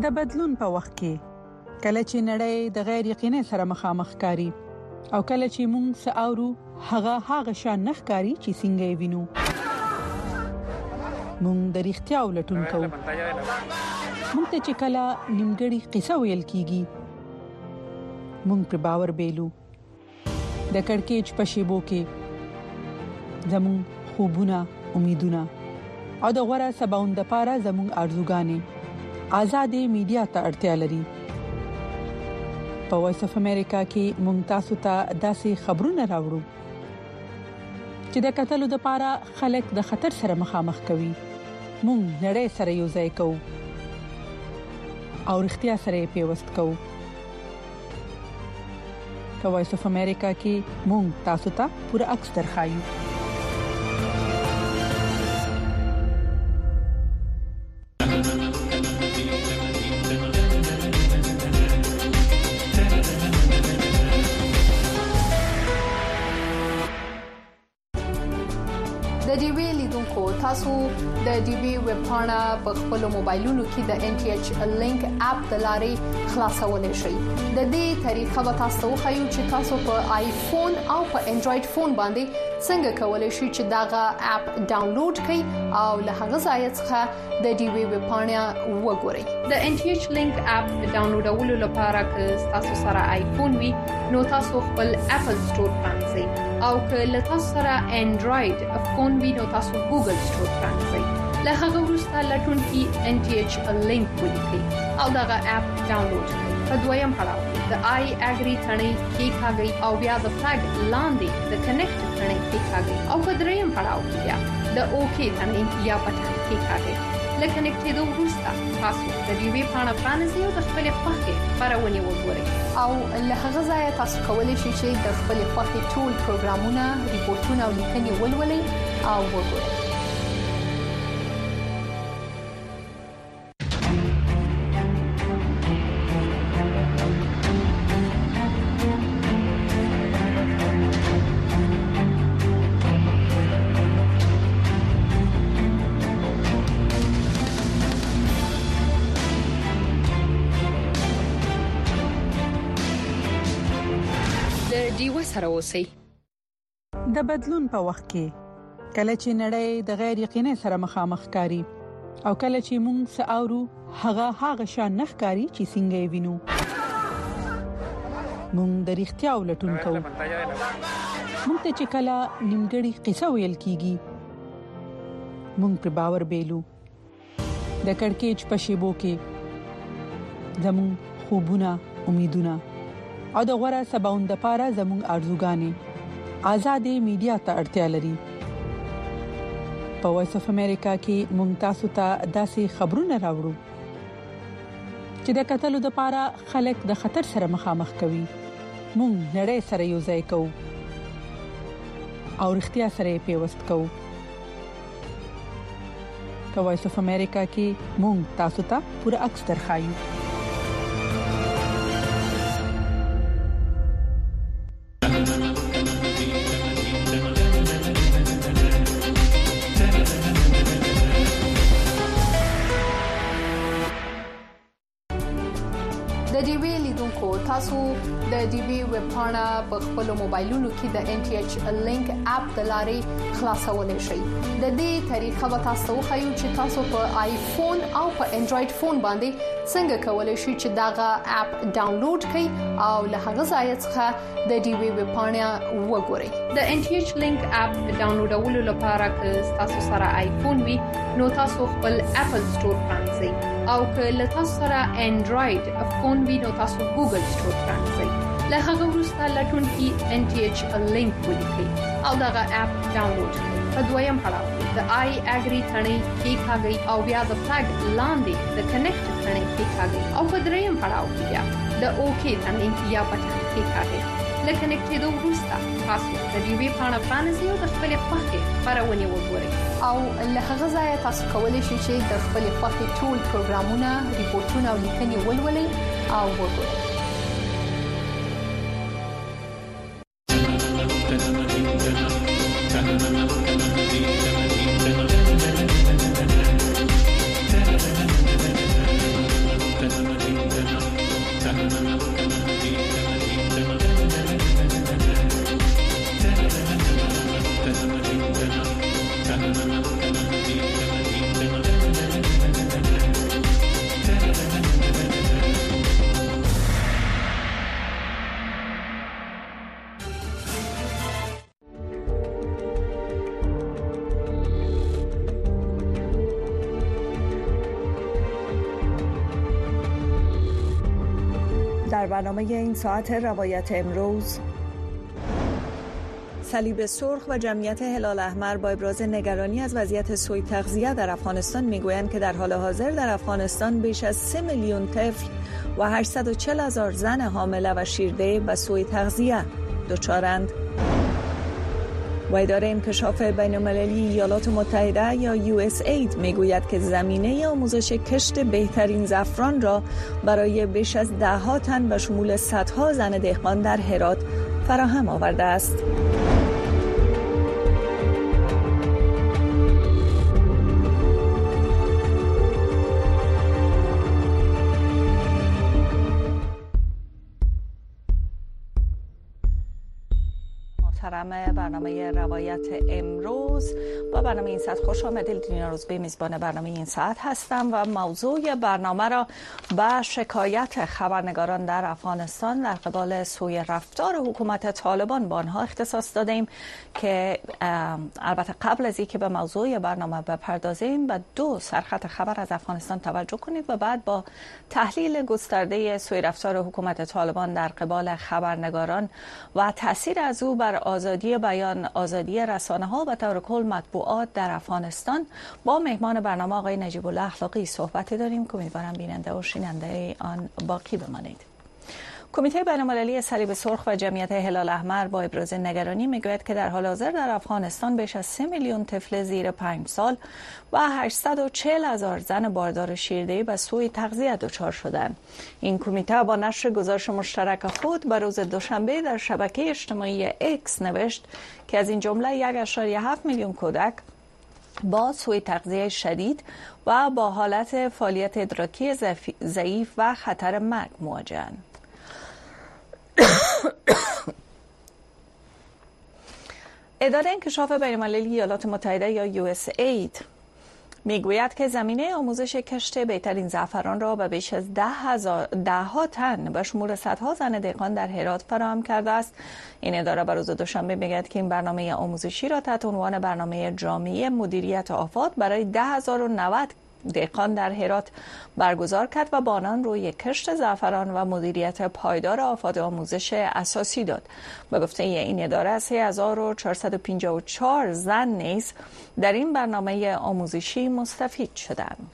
د بدلون په وخت کې کله چې نړۍ د غیر یقیني سره مخامخ کاری او کله چې موږ ساورو هغه شان نخکاری چې څنګه وینو موږ د اړتیا ولټون کوو موږ ته چې کله نیمګړی قصه ویل کیږي موږ پر باور بیلو د کڑکېچ په شیبو کې زمون خوبونه امیدونه او د غوړه سباوند لپاره زمون ارزوګانې آزادې میډیا ته اړتیا لري په وایس اف امریکا کې موږ تاسو ته داسې خبرونه راوړو چې د قتل لپاره خلک د خطر سره مخامخ کوي موږ نړۍ سره یو ځای کوو او اړتیا سره پیوست کوو په وایس اف امریکا کې موږ تاسو ته پوره عکس درخایو
د ډي وی لیدونکو تاسو د ډي وی ویب پاڼه په خپل موبایلونو کې د ان ټي ایچ لینک اپ د لارې خلاصولای شئ د دې طریقه به تاسو خو چې تاسو په آیفون او په انډراید فون باندې څنګه کولای شئ چې داغه اپ ډاونلوډ کړئ او له هغه ځای څخه د ډي وی ویب پاڼه وګورئ د ان ټي ایچ لینک اپ ډاونلوډولو لپاره که تاسو سره آیفون وي نو تاسو خپل اپل سٹور پرانځئ او که له تاسو سره انډراید فون وي نو تاسو ګوګل سٹور پرانځئ له هغه وروسته لټون کې ان ټي ایچ لینک ولیکئ او دغه اپ ډاونلوډ کړئ په دویم پړاو د آی اګری ثنې کې کاږي او بیا د فلګ لاندې د کنیکټ ثنې کې کاږي او په دریم پړاو کې بیا د اوکی ثنې یا پټن کې کاږي لکه کنیکټېدو وروسته تاسو د دې وی پاڼه پرانځئ او د خپل خوښې خبرونه وګورئ او له هغه ځای تاسو کولی شئ چې د خپل خوښې ټول پروګرامونه ریپورتونه او لیکنې ولولئ او وګورئ
سره اوسئ د بدلون په وخت کې کله چې نړۍ د غیر یقیني سره مخامخ کاری او کله چې موږ ساورو هغه شان نخکاری چې څنګه وینو موږ د اړتیا ولټون کوو موږ ته چې کله نیمګړی قصه ویل کیږي موږ پر باور بیلو د کڑکېچ په شیبو کې زمون خوبونه امیدونه او د غوړه سباوند لپاره زموږ ارزوګانې آزادې میډیا ته اړتیا لري په وایس اف امریکا کې موږ تاسو ته داسې خبرونه راوړو چې د قتل لپاره خلک د خطر سره مخامخ کوي موږ نړۍ سره یو ځای کوو او اړتیا سره پیوست کوو په وایس اف امریکا کې موږ تاسو ته پوره عکس درخایو
تاسو د ډي وی ویب پاڼه په خپل موبایلونو کې د ان ټي ایچ لینک اپ د لارې خلاصولای شئ د دې طریقه به تاسو خو چې تاسو په آیفون او په انډراید فون باندې څنګه کولای شئ چې داغه اپ ډاونلوډ کړئ او له هغه ځای څخه د ډي وی ویب پاڼه وګورئ د ان ټي ایچ لینک اپ ډاونلوډولو لپاره که تاسو سره آیفون وي نو تاسو خپل اپل سٹور پرانځئ او که له تاسو سره انډراید فون وي نو تاسو ګوګل سٹور پرانځئ له هغه وروسته لټون کې ان ټي ایچ لینک ولیکئ او دغه اپ ډاونلوډ کړئ په دویم پړاو د آی اګری ثنې کې کاږي او بیا د فلګ لاندې د کنیکټ ثنې کې کاږي او په دریم پړاو کې بیا د اوکی ثنې یا پټن کې کاږي لکه کنیکټېدو وروسته تاسو د دې وی پاڼه پرانځئ او د خپل خوښې خبرونه وګورئ او له هغه ځای تاسو کولی شئ چې د خپل خوښې ټول پروګرامونه ریپورتونه او لیکنې ولولئ او وګورئ
برنامه این ساعت روایت امروز. صلیب سرخ و جمعیت هلال احمر با ابراز نگرانی از وضعیت سوء تغذیه در افغانستان میگویند که در حال حاضر در افغانستان بیش از 3 میلیون طفل و 840,000 زن حامله و شیرده به سوء تغذیه دچارند. و اداره انکشاف بین‌المللی ایالات متحده یا USAID میگوید که زمینه آموزش کشت بهترین زعفران را برای بیش از 10 تن به شمول صدها زن دهقان در هرات فراهم آورده است. برنامه روایت امروز با برنامه این ساعت خوش آمدید. دینا روزبی میزبان برنامه این ساعت هستم و موضوع برنامه را به شکایت خبرنگاران در افغانستان در قبال سوء رفتار حکومت طالبان با آنها اختصاص دادیم که البته قبل از اینکه به موضوع برنامه بپردازیم به 2 سرخط خبر از افغانستان توجه کنید و بعد با تحلیل گسترده سوء رفتار حکومت طالبان در قبال خبرنگاران و تاثیر از او بر آزادی بیان، آزادی رسانه‌ها و طور کل مطبوعات در افغانستان با مهمان برنامه آقای نجیب الله اخلاقی صحبت داریم که امیدوارم بیننده و شنونده آن باقی بمانید. کمیته بین‌المللی صلیب سرخ و جمعیت هلال احمر با ابراز نگرانی میگوید که در حال حاضر در افغانستان بیش از 3 میلیون طفل زیر 5 سال و 840,000 زن باردار شیرده‌ای به سوء تغذیه دچار شدند. این کمیته با نشر گزارش مشترک خود به روز دوشنبه در شبکه اجتماعی اکس نوشت که از این جمله 1.7 میلیون کودک با سوء تغذیه شدید و با حالت فعالیت ادراکی ضعیف و خطر مرگ مواجه‌اند. اداره انکشاف بین‌المللی ایالات متحده یا USAID میگوید که زمینه آموزش کشت بهترین زعفران را به بیش از 10 تن به شمول صدها زن دهقان در هرات فراهم کرده است. این اداره به روز دوشنبه میگوید که این برنامه آموزشی را تحت عنوان برنامه جامعه مدیریت آفات برای 10,090 دهقان در هرات برگزار کرد و با آنان روی کشت زعفران و مدیریت پایدار آفات آموزش اساسی داد. به گفته این اداره 3454 زن نیز در این برنامه آموزشی مستفید شدند.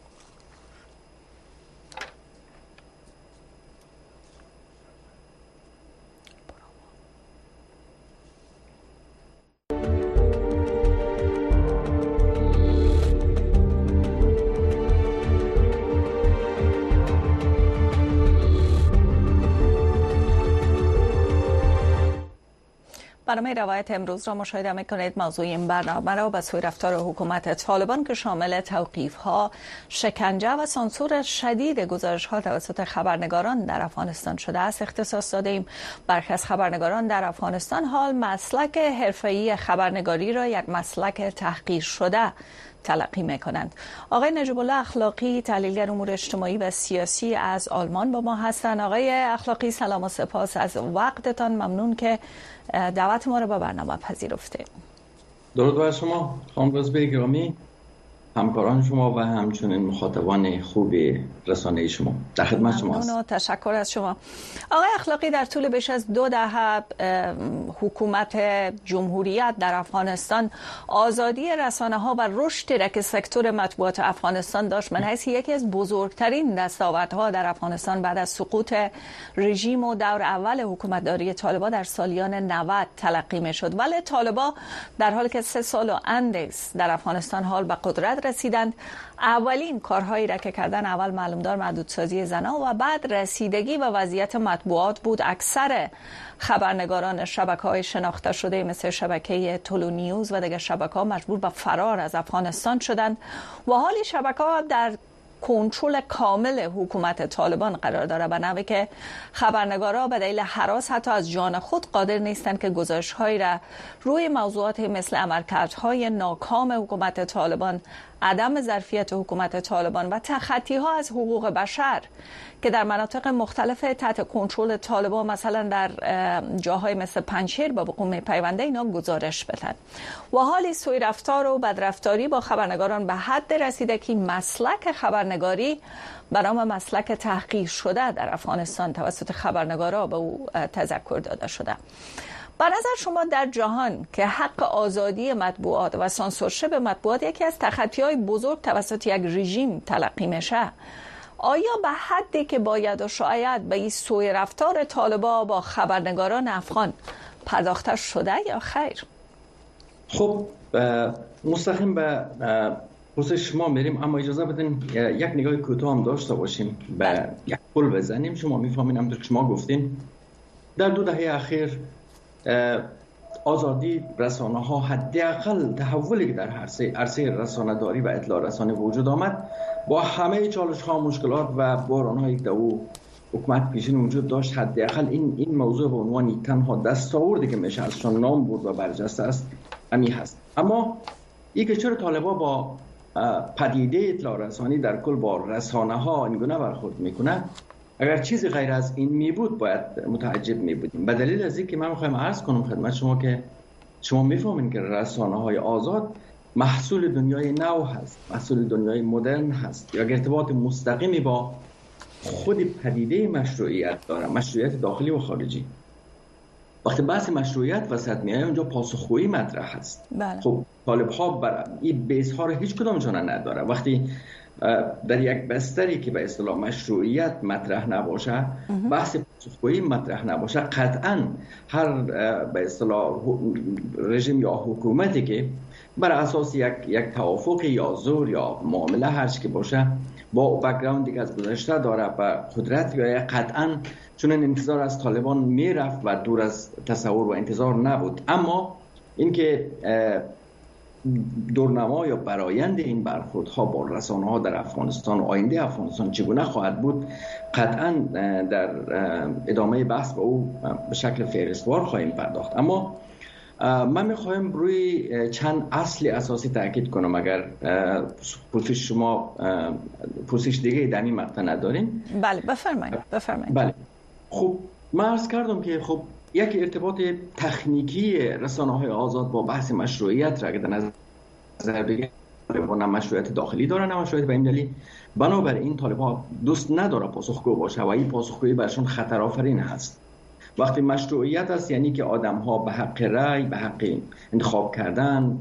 برنامه روایت امروز را مشاهده می‌کنید. موضوع این برنامه را به سوء رفتار حکومت طالبان که شامل توقیف‌ها، شکنجه و سانسور شدید گزارش‌ها توسط خبرنگاران در افغانستان شده است اختصاص دادیم. برخی از خبرنگاران در افغانستان حال مسلک حرفه‌ای خبرنگاری را یک مسلک تحقیر شده تلقی می‌کنند. آقای نجیب الله اخلاقی تحلیلگر امور اجتماعی و سیاسی از آلمان با ما هستند. آقای اخلاقی سلام و سپاس از وقتتان. ممنون که دعوت ما را به برنامه پذیرفتید.
درود بر شما خانم روزبه گرامی، همکاران شما و همچنین مخاطبان خوب رسانه شما. در خدمت شما هستم.
تشکر از شما. آقای اخلاقی، در طول بیش از 2 دهه حکومت جمهوریت در افغانستان آزادی رسانه‌ها و رشدی را که سکتور مطبوعات افغانستان داشت من حیث یکی از بزرگترین دستاوردها در افغانستان بعد از سقوط رژیم و دور اول حکومتداری طالبان در سالیان 90 تلقی می‌شد. ولی طالبان در حالی که 3 سال و اندیس در افغانستان حال به قدرت رسیدند، اولین کارهایی را که کردن اول معلومدار محدودسازی زنان و بعد رسیدگی و وضعیت مطبوعات بود. اکثر خبرنگاران شبکه‌های شناخته شده مثل شبکه تولو نیوز و دیگر شبکه‌ها مجبور به فرار از افغانستان شدند و حالی شبکه‌ها در کنترل کامل حکومت طالبان قرار داره، به نحوی که خبرنگارا به دلیل هراس حتی از جان خود قادر نیستند که گزارش‌هایی را روی موضوعات مثل عملکردهای ناکام حکومت طالبان، عدم ظرفیت حکومت طالبان و تخطی‌ها از حقوق بشر که در مناطق مختلف تحت کنترل طالبان مثلا در جاهای مثل پنجشیر با وقوع می‌پیونده اینا گزارش بدن. و حالی سوء رفتار و بدرفتاری با خبرنگاران به حد رسیده که مسلک خبرنگاری خبرنگاری به نام مسلک تحقیر شده در افغانستان توسط خبرنگارا به او تذکر داده شده. به نظر شما در جهان که حق آزادی مطبوعات و سانسورشپ مطبوعات یکی از تخطی‌های بزرگ توسط یک رژیم تلقی میشه، آیا به حدی که باید و شاید به این سوء رفتار طالبان با خبرنگاران افغان پرداخته شده یا خیر؟
خب مستقیم به پرسش شما میریم، اما اجازه بدین یک نگاه کوتاه هم داشته باشیم، به یک پل بزنیم. شما میفهمین همونطور که شما گفتین در 2 دهه اخیر آزادی رسانه ها حداقل تحولی که در عرصه رسانه داری و اطلاع رسانی وجود آمد، با همه چالش ها، مشکلات و بحران هایی که در او حکومت پیشین وجود داشت، حداقل این موضوع به عنوان تنها دستاوردی که میشه ازشان نام برد و برجسته است همین هست. اما این که چرا طالبان با پدیده اطلاع رسانی در کل با رسانه ها اینگونه برخورد میکنه، اگر چیزی غیر از این می بود باید متعجب می بودیم. به دلیل از اینکه من میخوایم عرض کنم خدمت شما که شما میفهمین که رسانه های آزاد محصول دنیای نو هست، محصول دنیای مدرن هست، یا ارتباط مستقیمی با خود پدیده مشروعیت داره، مشروعیت داخلی و خارجی. وقتی بحث مشروعیت وسط میاد اونجا پاسخگویی مطرح هست.
بله.
خب طالب ها بر این بیس ها رو هیچ کدامشون نداره. وقتی در یک بستری که به اصطلاح مشروعیت مطرح نباشه، بحث پاسخگویی مطرح نباشه، قطعاً هر به اصطلاح رژیم یا حکومتی که بر اساس یک توافق یا زور یا معامله هر چی که باشه با بک‌گراندی که از گذشته داره و قدرت، یا قطعاً چون انتظار از طالبان میرفت و دور از تصور و انتظار نبود. اما اینکه دورنما یا برآیند این برخوردها با رسانه‌ها در افغانستان و آینده افغانستان چگونه خواهد بود، قطعاً در ادامه بحث با او به شکل فهرستوار خواهیم پرداخت. اما من میخوایم روی چند اصل اساسی تاکید کنم. اگر پرسش شما پرسش دیگه در این مقطع نداریم؟
بله بفرمایید.
بله خب من عرض کردم که خب یک ارتباط تکنیکی رسانه‌های آزاد با بحث مشروعیت را که در نظر بگیریم، نه مشروعیت داخلی داره نه مشروعیت، به این دلیل بنابراین طالب‌ها دوست نداره پاسخگو باشه و این پاسخگویی برشون خطرآفرین هست. وقتی مشروعیت است یعنی که آدم‌ها به حق رأی، به حق انتخاب کردن،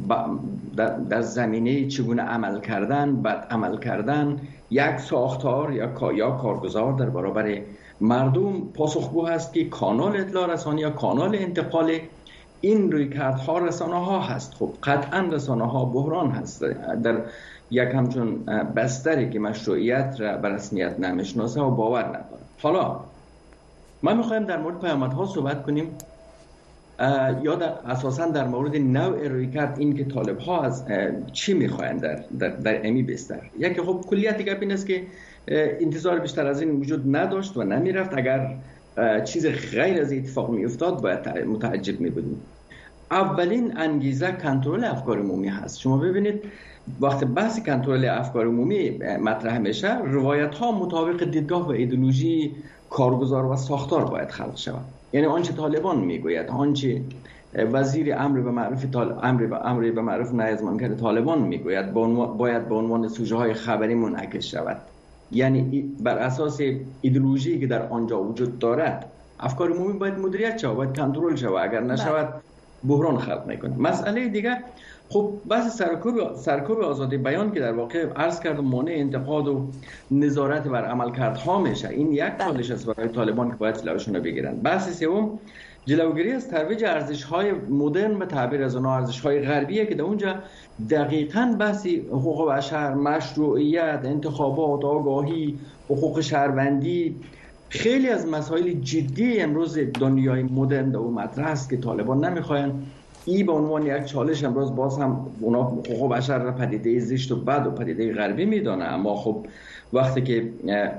در زمینه چگونه عمل کردن، بد عمل کردن، یک ساختار یا کارگزار در برابر مردم پاسخگو هست که کانال اطلاع رسانی یا کانال انتقال این رویکردها رسانه‌ها هست. خب قطعاً رسانه‌ها بحران هست در یک همچون بستری که مشروعیت را به رسمیت نمیشناسه و باور نداره. حالا ما میخوایم در مورد پیامدها صحبت کنیم، یا اساساً در مورد نوع رویکرد، این که طالب‌ها از چی میخواین در امی بستر. یکی خب کلیت گپ این است که انتظار بیشتر از این وجود نداشت و نمیرفت. اگر چیز غیر از اتفاق میافتاد باید متعجب میبودیم. اولین انگیزه کنترل افکار عمومی هست. شما ببینید وقتی بحث کنترل افکار عمومی مطرح میشه، روایت ها مطابق دیدگاه و ایدئولوژی کارگزار و ساختار باید خلق شود. یعنی آنچه طالبان میگوید، آنچه وزیر امر به معروف نهی از منکر طالبان میگوید باید به عنوان سوژه های خبری منعکس شود. یعنی بر اساس ایدئولوژی که در آنجا وجود دارد افکار عمومی باید مدیریت شود، باید کنترل شود. اگر نشود بحران خلق میکنه. مسئله دیگه خب بحث سرکوب آزادی بیان که در واقع عرض کردم مانع انتقاد و نظارت بر عملکردها میشه. این یک چالش است برای طالبان که باید جلوشون رو بگیرن. بحث سوم جلوگیری از ترویج ارزش‌های مدرن به تعبیر از اونها ارزش‌های غربیه که در اونجا دقیقاً بحث حقوق بشر، مشروعیت، انتخابات، آگاهی، حقوق شهروندی، خیلی از مسائل جدی امروز دنیای مدرن در اون مطرح است که طالبان نمیخواین این به عنوان یک چالش امروز باز هم اونا حقوق بشر را پدیده زشت و بد و پدیده غربی میدانه. اما خب وقتی که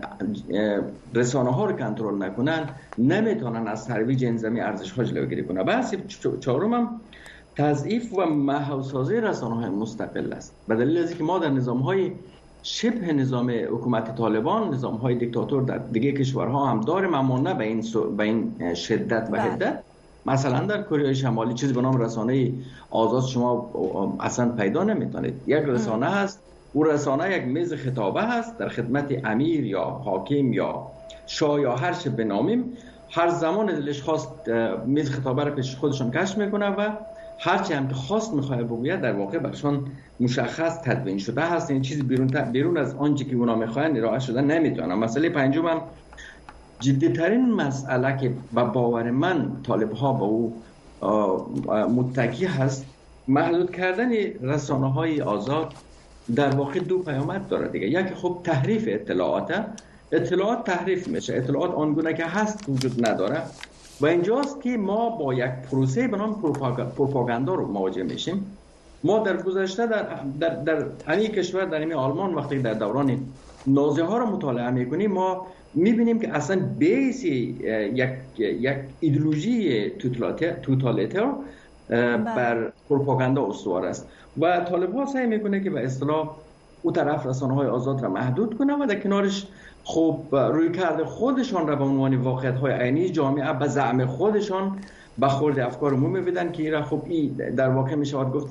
رسانه ها رو کنترل نکنن نمیتونن از ترویج انظامی ارزش ها جلوگیری کنن. بحث چهارم هم تضعیف و محوسازی رسانه های مستقل است. به دلیل از اینکه ما در نظام های شبه نظام حکومت طالبان، نظام های دیکتاتور در دیگه کشورها هم داریم، اما نه به این شدت و حدت. مثلا در کره شمالی چیزی به نام رسانه آزاد شما اصلا پیدا نمیتونید. یک رسانه هست او رسانه یک میز خطابه هست در خدمت امیر یا حاکم یا شاه یا هر چه بنامیم. هر زمان دلش خواست میز خطابه رو پیش خودشان کشف میکنه و هرچی هم که خواست میخواد بگوید در واقع برشان مشخص تدوین شده هست. این چیزی بیرون از آنچه که اونا میخواین ارائه شده نمیتونه. مسئله پنجم هم جدی‌ترین مسئله که با باور من طالب ها به او متکی هست، محدود کردن رسانه های آزاد در واقع دو پیامد داره دیگه. یکی خب تحریف اطلاعات تحریف میشه، اطلاعات آنگونه که هست وجود نداره و اینجاست که ما با یک پروسه به نام پروپاگاندا رو مواجه میشیم. ما در گذشته در همین کشور، در همین آلمان، وقتی در دوران نازی ها رو مطالعه میکنیم ما میبینیم که اصلا بیس یک ایدئولوژی توتالیتر بر پروپاگاندا استوار است و طالب ها سعی میکنه که به اصطلاح او طرف رسانه های آزاد را محدود کنه و در کنارش خب روی کرده خودشان را به عنوان واقعیت های عینی جامعه به زعم خودشان بخورد افکار عمومی بدن که این خب این در واقع میشه گفت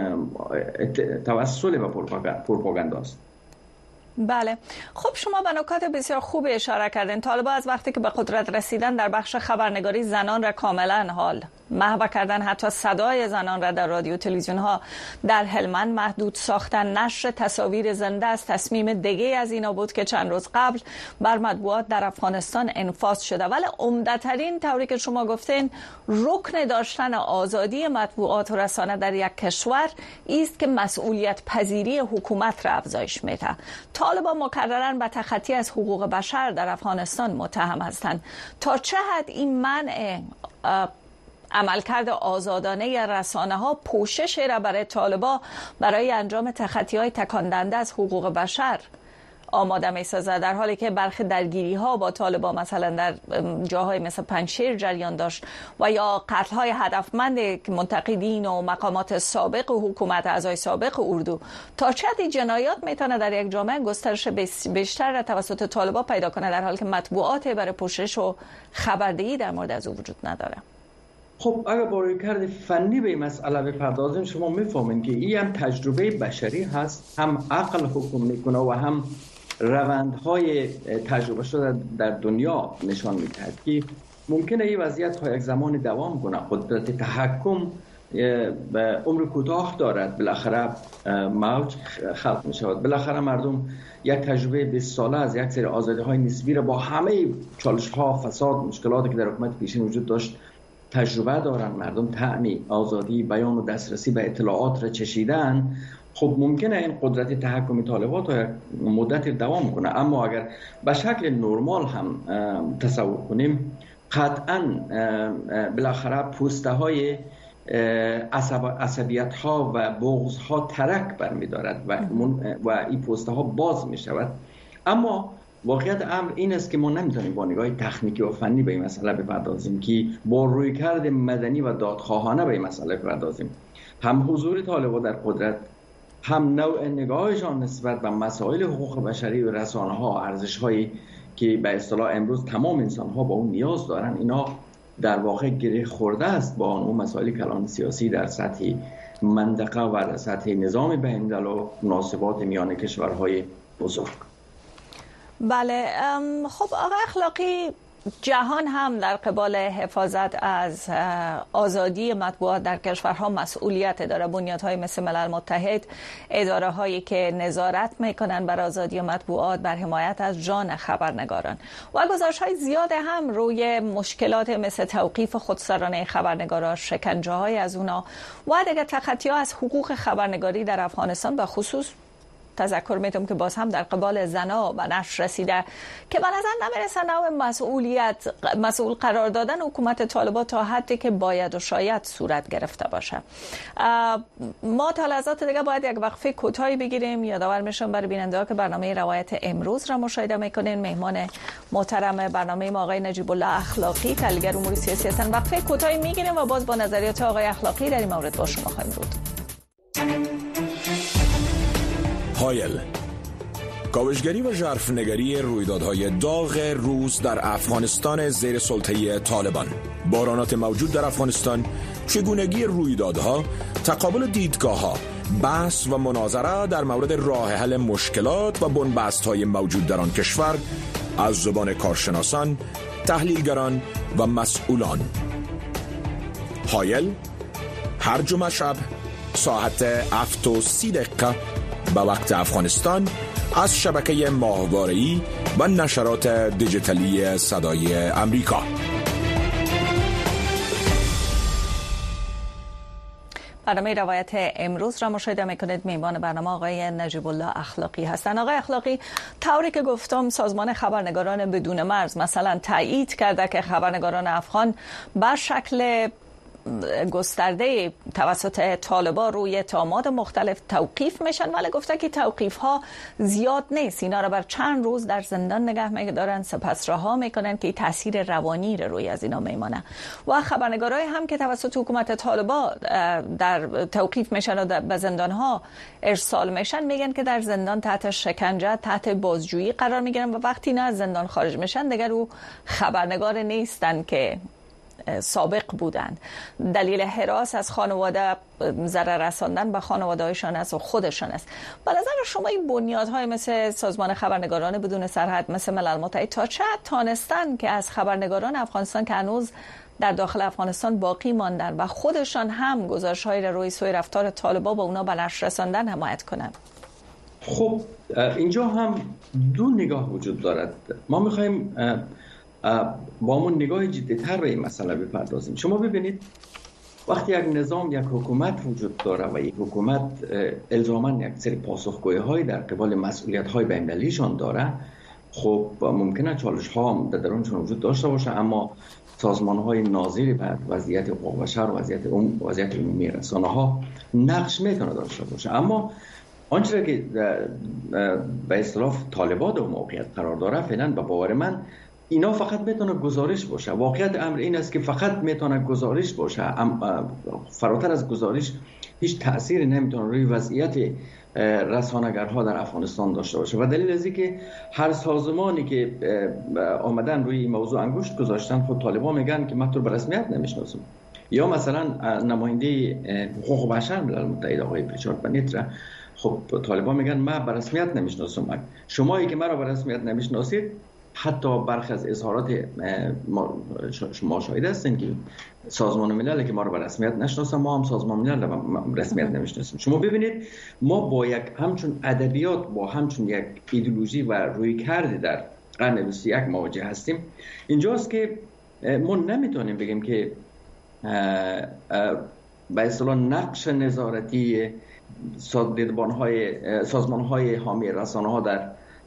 توسل به پروپاگاندا است.
بله، خب شما به نکات بسیار خوب اشاره کردین. طالبان از وقتی که به قدرت رسیدن در بخش خبرنگاری زنان را کاملا محو کردن، حتی صدای زنان را در رادیو تلویزیون ها در هلمند محدود ساختن. نشر تصاویر زنده از تصمیم دیگه از اینا بود که چند روز قبل بر مطبوعات در افغانستان انفاذ شده. ولی عمدترین طوری که شما گفتین رکن داشتن آزادی مطبوعات و رسانه در یک کشور است که مسئولیت پذیری حکومت را افزایش میده. طالبان مکرراً به تخطی از حقوق بشر در افغانستان متهم هستند. تا چه حد این منع عملکرد آزادانه رسانه ها پوشش را برای طالبان برای انجام تخطی های تکان دهنده از حقوق بشر آماده می سازد، در حالی که برخی درگیری ها با طالبان مثلا در جاهای مثل پنجشیر جریان داشت و یا قتل های هدفمند منتقدین و مقامات سابق حکومت، اعضای سابق اردو. تا چه حد جنایات میتونه در یک جامعه گسترش بیشتر را توسط طالبان پیدا کنه در حالی که مطبوعات برای پوشش و خبردهی در مورد از او وجود نداره؟
خب اگر با رویکرد فنی به این مسئله بپردازیم شما میفهمین که این هم تجربه بشری هست، هم عقل حکم میکنه و هم روندهای تجربه شده در دنیا نشان میدهد که ممکنه این وضعیت ها یک زمان دوام کنه. قدرت تحکم به عمر کوتاه دارد، بالاخره موج خلق می شود. بالاخره مردم یک تجربه 20 ساله از یک سری آزادی های نسبی را با همه چالش ها، فساد، مشکلاتی که در حکومت پیشین وجود داشت تجربه دارن. مردم طعمی آزادی بیان و دسترسی به اطلاعات را چشیدن. خب ممکنه این قدرت تحکمی طالبان تا یک مدت دوام کنه، اما اگر به شکل نرمال هم تصور کنیم قطعاً بالاخره پوسته های عصبیت ها و بغض ها ترک برمی‌دارد و این پوسته ها باز می شود. اما واقعیت امر این است که ما نمیتونیم با نگاه تکنیکی و فنی به این مسئله بپردازیم که با رویکرد مدنی و دادخواهانه به این مسئله بپردازیم. هم حضور طالبان در قدرت، هم نوع نگاهشان نسبت به مسائل حقوق بشری و رسانه ها و ارزش هایی که به اصطلاح امروز تمام انسان ها با اون نیاز دارن، اینا در واقع گره خورده است با اون مسائل کلان سیاسی در سطح منطقه و در سطح نظام بین‌الملل و مناسبات میان کشورهای بزرگ.
بله، خب آقای اخلاقی، جهان هم در قبال حفاظت از آزادی مطبوعات در کشورها مسئولیت داره. بنیادهای مثل ملل متحد، اداره هایی که نظارت میکنن بر آزادی مطبوعات، بر حمایت از جان خبرنگاران و گزارش های زیاد هم روی مشکلات مثل توقیف خودسرانه خبرنگاران، شکنجه های از اونا و دیگر تخطی ها از حقوق خبرنگاری در افغانستان به خصوص تذکر میتونم که باز هم در قبال زنا به نشر رسیده که به نظر نمیرسه نوع مسئول قرار دادن حکومت طالبان تا حدی که باید و شاید صورت گرفته باشه. ما تا لحظات دیگه باید یک وقفه کوتاهی بگیریم. یادآور میشم برای بیننده‌ها که برنامه روایت امروز را مشاهده میکنین. مهمان محترم برنامه ما آقای نجیب الله اخلاقی، تحلیلگر امور سیاسی هستند. وقفه کوتاهی میگیریم و باز با نظریات آقای اخلاقی در این مورد با شما خواهیم بود.
هایل، کاوشگری و ژرفنگری رویدادهای داغ روز در افغانستان زیر سلطه طالبان، بحرانات موجود در افغانستان، چگونگی رویدادها، تقابل دیدگاه‌ها بحث و مناظره در مورد راه حل مشکلات و بنبست‌های موجود در آن کشور از زبان کارشناسان، تحلیلگران و مسئولان. حایل هر جمعه شب ساعت 7:30 به وقت افغانستان از شبکه ماهواره‌ای و نشرات دیجیتالی صدای امریکا.
برنامه روایت امروز را مشاهده میکنید. میزبان برنامه آقای نجیب الله اخلاقی هستند. آقای اخلاقی، طوری که گفتم سازمان خبرنگاران بدون مرز مثلا تایید کرده که خبرنگاران افغان به شکل گسترده توسط طالبان روی اتهامات مختلف توقیف میشن، ولی گفته که توقیف ها زیاد نیست، اینا را بر چند روز در زندان نگه میدارن، سپس رها میکنن که تاثیر روانی روی از اینا میمانه. و خبرنگارای هم که توسط حکومت طالبان در توقیف میشن و به زندان ها ارسال میشن، میگن که در زندان تحت شکنجه، تحت بازجویی قرار میگیرن و وقتی نه از زندان خارج میشن دیگر او خبرنگار نیستن که سابق بودند. دلیل حراس از خانواده، ضرر رساندن به خانواده‌هایشان است و خودشان است. به نظر شما این بنیادهای مثل سازمان خبرنگاران بدون سرحد، مثل ملل متحد تا چه حد تانستن که از خبرنگاران افغانستان که هنوز در داخل افغانستان باقی ماندن و خودشان هم گزارش‌های را روی سوی رفتار طالبان با اونا به نشر رساندن حمایت کنند؟
خب اینجا هم دو نگاه وجود دارد. ما می‌خوایم با همون نگاه جدی‌تر به این مسئله بپردازیم. شما ببینید وقتی یک نظام، یک حکومت وجود داره و یک حکومت الزاماً یک سری پاسخگویی‌های در قبال مسئولیت‌های بین‌المللیشان داره، خب ممکنه چالش‌ها در درونشون وجود داشته باشه، اما سازمان‌های ناظر بر وضعیت حقوق بشر و وضعیت عمومی رسانه‌ها نقش میتونه داشته باشه. اما آنچه که به اصطلاح طالبان در موقعیت قرار داره، فعلا به باور من اینا فقط میتونه گزارش باشه. واقعیت امر این است که فقط میتونه گزارش باشه، فراتر از گزارش هیچ تأثیری نمیتونه روی وضعیت رسانه‌گرها در افغانستان داشته باشه. و دلیل از این که هر سازمانی که آمدن روی این موضوع انگشت گذاشتن، خود طالبان میگن که ما تو به رسمیت نمیشناسیم. یا مثلا نماینده حقوق بشر ملل متحد آقای ریچارد بنیت را خب طالبان میگن ما به رسمیت نمیشناسم. شمایی که مرا به رسمیت نمیشناسید، حتی برخی از اظهارات شما شاهد هستین که سازمان ملل که ما رو به رسمیت نشناسه، ما هم سازمان ملل رو به رسمیت نمیشناسیم. شما ببینید ما با یک همچون ادبیات، با همچون یک ایدئولوژی و رویکردی در قرن 21 مواجه هستیم. اینجاست که ما نمیتونیم بگیم که به اصطلاح نقش نظارتی سازمان‌های حامی رسانه‌ها در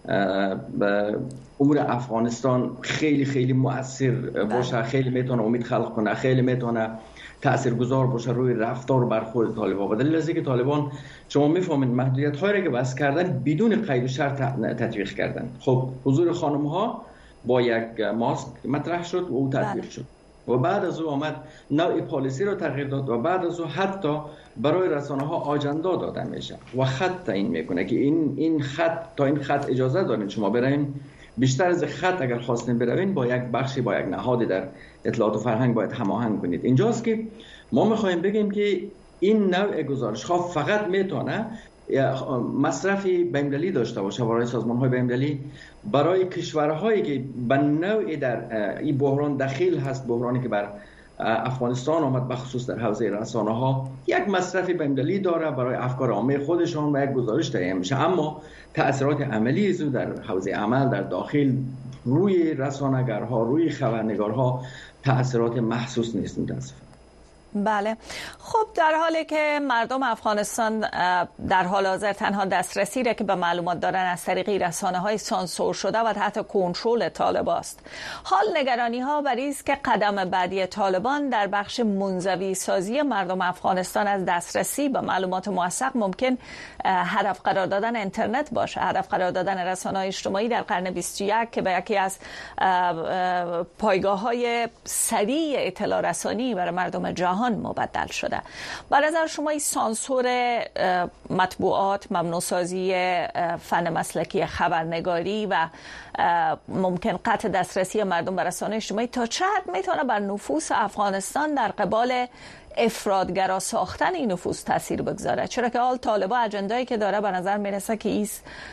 امور افغانستان خیلی خیلی مؤثر باشه، خیلی میتونه امید خلق کنه، خیلی میتونه تاثیرگذار باشه روی رفتار و برخورد طالبان. و دلیل از اینکه طالبان شما میفهمید محدودیت‌هایی را که بس کردن بدون قید و شرط تطبیق کردن. خب حضور خانم‌ها با یک ماسک مطرح شد و او تطبیق شد و بعد از او آمد نوع پالیسی رو تغییر داد و بعد از او حتی برای رسانه‌ها آجندا داده میشه و خط تعیین میکنه که این خط تا این خط اجازه دارین شما برین. بیشتر از خط اگر خواستین بروین با یک بخشی، با یک نهادی در اطلاعات و فرهنگ باید هماهنگ کنید. اینجاست که ما میخوایم بگیم که این نوع گزارش‌ها فقط میتونه مصرفی بین‌المللی داشته باشه برای سازمان‌های بین‌المللی، برای کشورهایی که به نوعی در این بحران دخیل هست، بحرانی که بر افغانستان آمد، بخصوص در حوزه رسانه‌ها، یک مصرفی بین‌المللی داره برای افکار عامه خودشان و یک گزارش تهیه میشه، اما تأثیرات عملی از در حوزه عمل در داخل روی رسانه‌گرها، روی خبرنگارها تأثیرات محسوس نیست متاسفانه.
بله، خب در حالی که مردم افغانستان در حال حاضر تنها دسترسی را که به معلومات دارن از طریق رسانه‌های سانسور شده و تحت کنترل طالبان است، حال نگرانی ها بر این است که قدم بعدی طالبان در بخش منزوی سازی مردم افغانستان از دسترسی به معلومات موثق ممکن هدف قرار دادن اینترنت باشه، هدف قرار دادن رسانه‌های اجتماعی در قرن 21 که به یکی از پایگاه‌های سریع اطلاع رسانی برای مردم جهان مبدل شده. بر نظر شما این سانسور مطبوعات، ممنوع‌سازی فن مسلکی خبرنگاری و ممکن قطع دسترسی مردم به رسانه‌های اجتماعی تا چه حد میتونه بر نفوس افغانستان در قبال افرادگرا ساختن این نفوذ تاثیر بگذاره؟ چرا که حال طالبان اجندایی که داره به نظر میرسه که این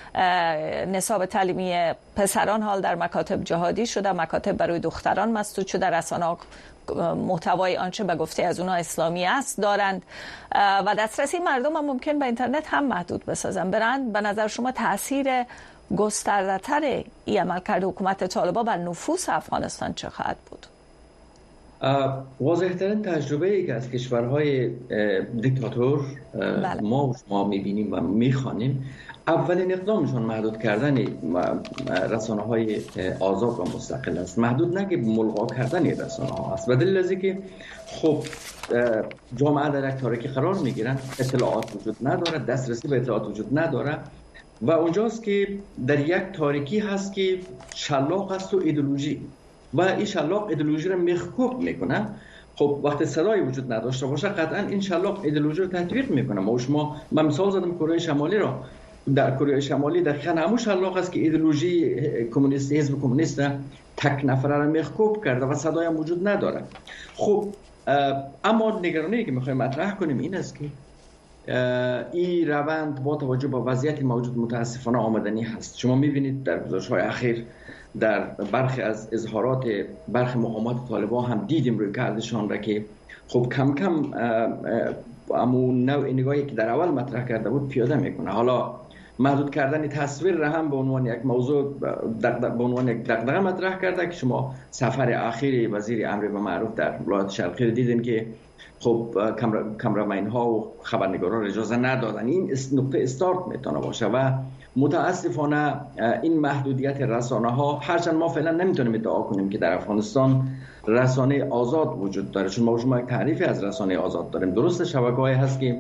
نصاب تعلیمی پسران حال در مکاتب جهادی شده، مکاتب برای دختران مسدود شده، رسانه‌ها محتوای آنچه به گفته از اونها اسلامی است دارند و دسترسی مردم هم ممکن به اینترنت هم محدود بسازن. برند به نظر شما تاثیر گسترده‌تر این عملکرد حکومت طالبان بر نفوذ افغانستان چه خواهد بود؟
واضح‌ترین تجربه‌ای که از کشورهای دیکتاتور ما می‌بینیم و می‌خوانیم، اولین اقدامشون محدود کردن رسانه‌های آزاد و مستقل است. محدود نگه ملغا کردن رسانه‌ها است. و دلیل از اینکه خب جامعه در یک تاریکی قرار می‌گیرن، اطلاعات وجود نداره، دسترسی به اطلاعات وجود نداره و اونجاست که در یک تاریکی هست که شلاق است و ایدئولوژی و این شلاق ایدئولوژی رو مخکوب میکنه. خب وقتی صدای وجود نداشته باشه قطعا این شلاق ایدئولوژی رو تطبیق میکنه. من مثال زدم کره شمالی را. در کره شمالی دقیقاً همون شلاق است که ایدئولوژی کمونیست، حزب کمونیست تک نفره را مخکوب کرده و صدای هم وجود نداره. خب اما نگرانی که میخوایم مطرح کنیم این است که این روند با توجه به وضعیت موجود متاسفانه آمدنی هست. شما میبینید در گزارش‌های اخیر در برخی از اظهارات برخی مقامات طالبان هم دیدیم روی کردشان را که خب کم کم همون نوع نگاهی که در اول مطرح کرده بود پیاده میکنه. حالا محدود کردن تصویر را هم به عنوان یک موضوع به عنوان یک دغدغه مطرح کرده که شما سفر اخیر وزیر امر بالمعروف در ولایت شرقی دیدین که خب کامرامین ها و خبرنگاران اجازه ندادن. این نقطه استارت میتونه باشه و متاسفانه این محدودیت رسانه ها، هرچند ما فعلا نمیتونیم ادعا کنیم که در افغانستان رسانه آزاد وجود داره، چون ما شما یک تعریفی از رسانه آزاد داریم. درست شبکه‌ای هست که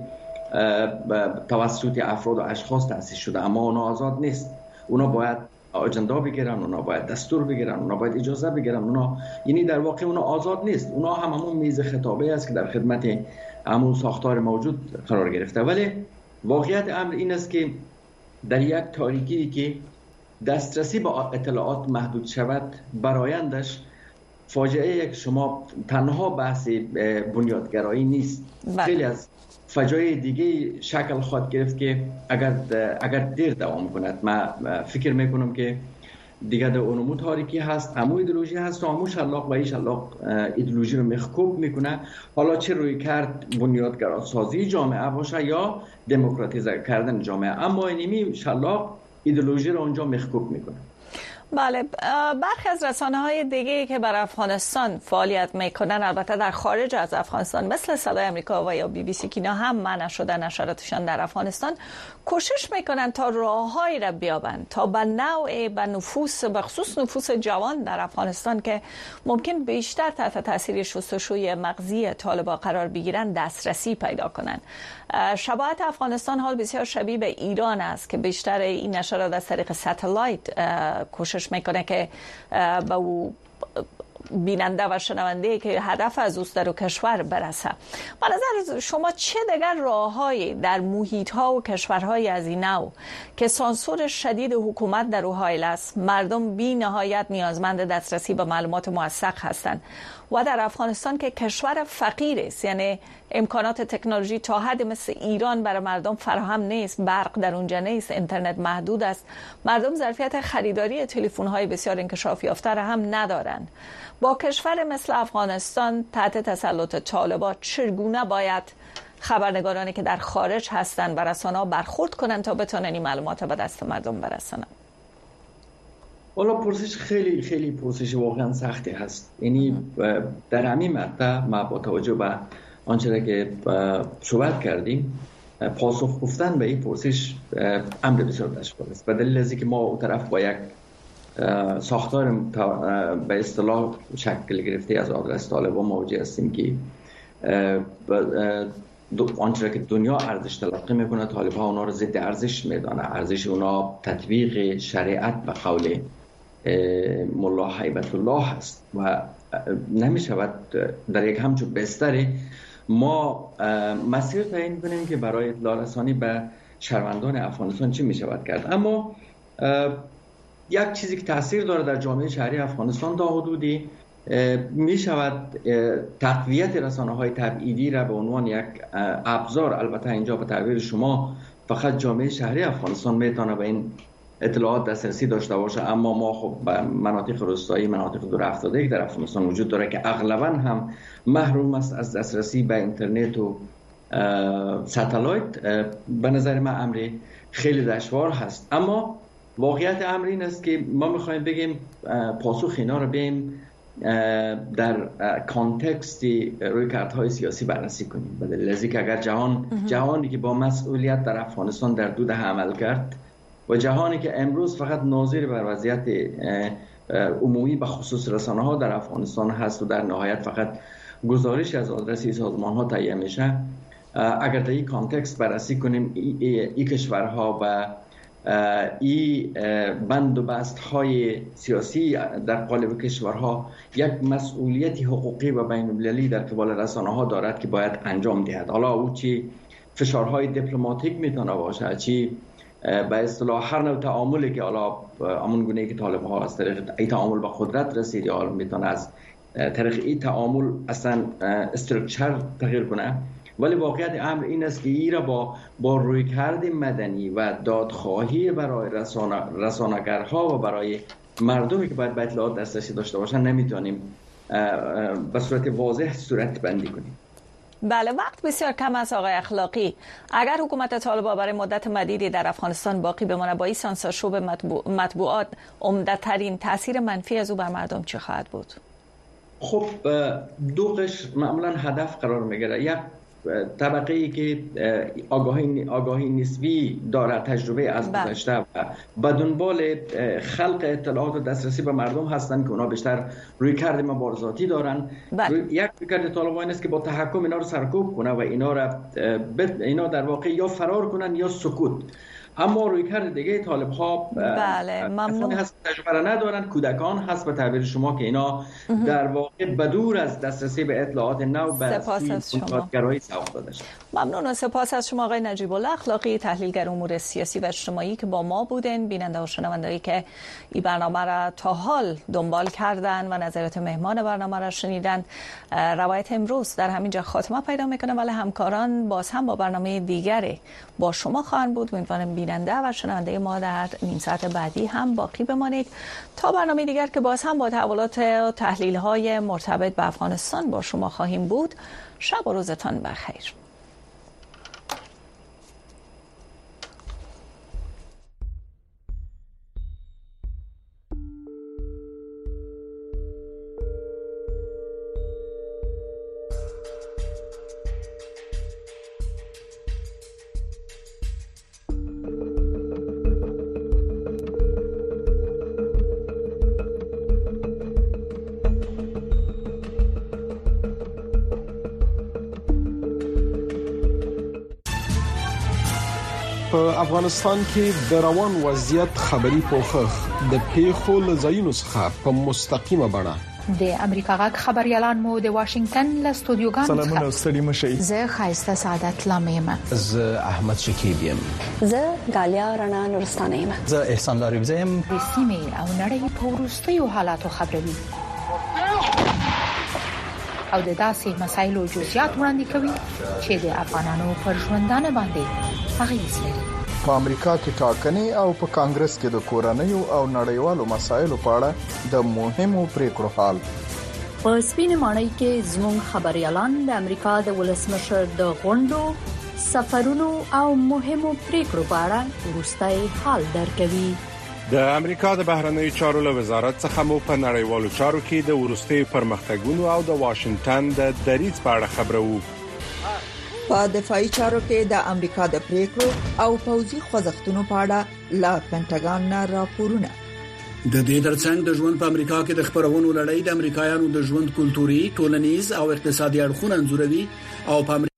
توسط افراد و اشخاص تأسیس شده اما اونا آزاد نیست. اونا باید اجندا بگیرن، اونا باید دستور بگیرن، اونا باید اجازه بگیرن، اونا یعنی در واقع اونا آزاد نیست. اونا هم همون میز خطابه است که در خدمت همون ساختار موجود قرار گرفته. ولی واقعیت امر این است که در یک تاریکی که دسترسی به اطلاعات محدود شود، برآیندش فاجعه یک شما تنها بحث بنیادگرایی نیست. خیلی از فجایع دیگه شکل خواهد گرفت که اگر دیر دوام کند. من فکر میکنم که دیگه در اونمو تاریکی هست، همون ایدئولوژی هست و همون شلاق و این شلاق ایدئولوژی رو مخکوب میکنه. حالا چه روی کرد بنیادگراسازی جامعه باشه یا دموکراتیزه کردن جامعه، اما اینمی شلاق ایدئولوژی رو اونجا مخکوب میکنه.
بله، برخی از رسانه‌های دیگه‌ای که بر افغانستان فعالیت میکنن، البته در خارج از افغانستان، مثل صدای آمریکا و یا BBC که اینا هم منع شده نشراتشان در افغانستان، کوشش میکنن تا راههایی را بیابند تا به نوع به نفوذ، به خصوص نفوذ جوان در افغانستان که ممکن بیشتر تحت تاثیر شستشوی مغزی طالبان قرار بگیرن دسترسی پیدا کنند. شباهت افغانستان حال بسیار شبیه به ایران است که بیشتر این نشرات از طریق ساتلایت کوشش میکنه که به او بیننده و شنونده که هدف از اوست در کشور برسه. به نظر شما چه دیگر راههایی در محیط‌ها و کشورهای از این نوع که سانسور شدید حکومت در او حائل است، مردم بی نهایت نیازمند دسترسی به معلومات موثق هستند و در افغانستان که کشور فقیر است، یعنی امکانات تکنولوژی تا حد مثل ایران برای مردم فراهم نیست، برق در اونجا نیست، اینترنت محدود است، مردم ظرفیت خریداری تلفن‌های بسیار انکشاف یافته را هم ندارند. با کشور مثل افغانستان تحت تسلط طالبان چگونه باید خبرنگارانی که در خارج هستند و رسانه‌ها برخورد کنند تا بتونن این معلومات به دست مردم برسونن؟
والا پرسش خیلی خیلی پرسش واقعا سختی هست. یعنی در همین مقطع ما با توجه به آنچه که صحبت کردیم، پاسخ گفتن به این پرسش امر بسیار دشوار است. به دلیل از اینکه ما اون طرف با یک ساختار به اصطلاح شکل گرفته از آدرس طالبان مواجه هستیم که آنچه که دنیا ارزش تلقی میکنه، طالبان اونا رو ضد ارزش میدانه. ارزش اونا تطبیق شریعت به قول ملا هیبت الله هست و نمیشود در یک همچون بستری ما مسیر تعیین کنیم که برای اطلاع رسانی به شهروندان افغانستان چی میشود کرد. اما یک چیزی که تاثیر داره در جامعه شهری افغانستان تا حدودی می شود تقویت رسانه‌های تبعیدی را به عنوان یک ابزار، البته اینجا به تعبیر شما فقط جامعه شهری افغانستان میتونه به این اطلاعات دسترسی داشته باشه، اما ما خب مناطق روستایی، مناطق دور افتاده در افغانستان وجود داره که اغلبا هم محروم است از دسترسی به اینترنت و ستلایت. به نظر من امر خیلی دشوار هست، اما واقعیت امر این است که ما میخوایم بگیم پاسخ اینا رو بیم در کانتکست رویکردهای سیاسی بررسی کنیم. به دلیل اینکه اگر جهانی که با مسئولیت در افغانستان در دو دهه عمل کرد و جهانی که امروز فقط ناظر بر وضعیت عمومی به خصوص رسانه‌ها در افغانستان هست و در نهایت فقط گزارش از آدرس سازمان‌ها تهیه میشه، اگر در این کانتکست بررسی کنیم این کشورها و این بند و بست‌های سیاسی در قالب کشورها یک مسئولیت حقوقی و بین‌المللی در قبال رسانه‌ها دارد که باید انجام دهد. حالا او چی فشارهای دیپلماتیک میتونه باشه، چی به اصطلاح هر نوع تعاملی که حالا همون گونه‌ای که طالب‌ها از طریق این تعامل به قدرت رسید یا میتونه از طریق این تعامل اصلا استرکچر تغییر کنه. ولی واقعیت امر این است که این را با رویکرد مدنی و دادخواهی برای رسانه‌گرها و برای مردمی که باید به اطلاعات دسترسی داشته باشن نمیتونیم به صورت واضح صورت بندی کنیم.
بله، وقت بسیار کم است آقای اخلاقی. اگر حکومت طالبان برای مدت مدیدی در افغانستان باقی بماند، با این سانسورشور مطبوعات عمده‌ترین تاثیر منفی از او بر مردم چه خواهد بود؟
خب دو قشر معمولا هدف قرار میگیره. یک طبقه ای که آگاهی نسبی داره، تجربه از گذشته و به دنبال خلق اطلاعات و دسترسی به مردم هستن که اونا بیشتر رویکرد مبارزاتی دارن. یک رویکرد طالبان است که با تحکم اینا رو سرکوب کنه و اینا در واقع یا فرار کنن یا سکوت. اما رویکرد دیگه طالب‌ها
بله ممنون
هست، تجربه ندارن، کودکان هست به تعبیر شما که اینا در واقع بدور از دسترسی به اطلاعات نو به گرایی سوق داده شد.
ممنون و سپاس از شما آقای نجیب الله اخلاقی، تحلیلگر امور سیاسی و اجتماعی که با ما بودن. بیننده و شنونده‌ای که این برنامه را تا حال دنبال کردن و نظرات مهمان برنامه را شنیدند، روایت امروز در همینجا خاتمه پیدا میکنه، ولی همکاران باز هم با برنامه دیگری با شما خواهند بود. امیدوارم بیننده و شنونده ما در نیم ساعت بعدی هم باقی بمانید تا برنامه دیگر که باز هم با تحولات و تحلیل‌های مرتبط به افغانستان با شما خواهیم بود. شب و روزتان بخیر.
په افغانستان کې د روان وضعیت خبري پوښښ د پیښو له ځایونو څخه په مستقیمه بڼه
د امریکا غږ خبريالان مو د واشنگټن له استودیوګانو
سلامونه ستړي مشئ.
زه خایسته سعادت لامیم.
زه احمد شکیب یم.
زه غالیا رڼا نورستانه یم.
زه احسان لاریوزه یم.
د سیمې او نړۍ په وروستیو حالاتو خبروي او د داسې مسایلو جزئیات وړاندې کوي چې د افغانانو پر ژوندانه باندې اغیز لري.
په امریکا کې ټاکنې او په کانګرس کې د کورنیو او نړیوالو مسایلو په اړه د مهمو پریکړو حال.
په سپینې ماڼۍ کې زموږ خبريالان د امریکا د ولسمشر د غونډو، سفرونو او مهمو پریکړو په اړه وروستي حال درکوي.
د امریکا د بهرنیو چارو له وزارت څخه مو په نړیوالو چارو کې د وروستي پرمختګونو او د واشنگټن د دریځ په اړه خبرو.
په دفاعي چارو کې د امریکا د پریکړو او پوځي خوځښتونو په اړه لا پینټاګان نه راپورونه.
د دې ترڅنګ د ژوند په امریکا کې د خبرونو لړۍ د امریکایانو د ژوند کلتوري، ټولنیز او اقتصادي اړخونه انځوروي او په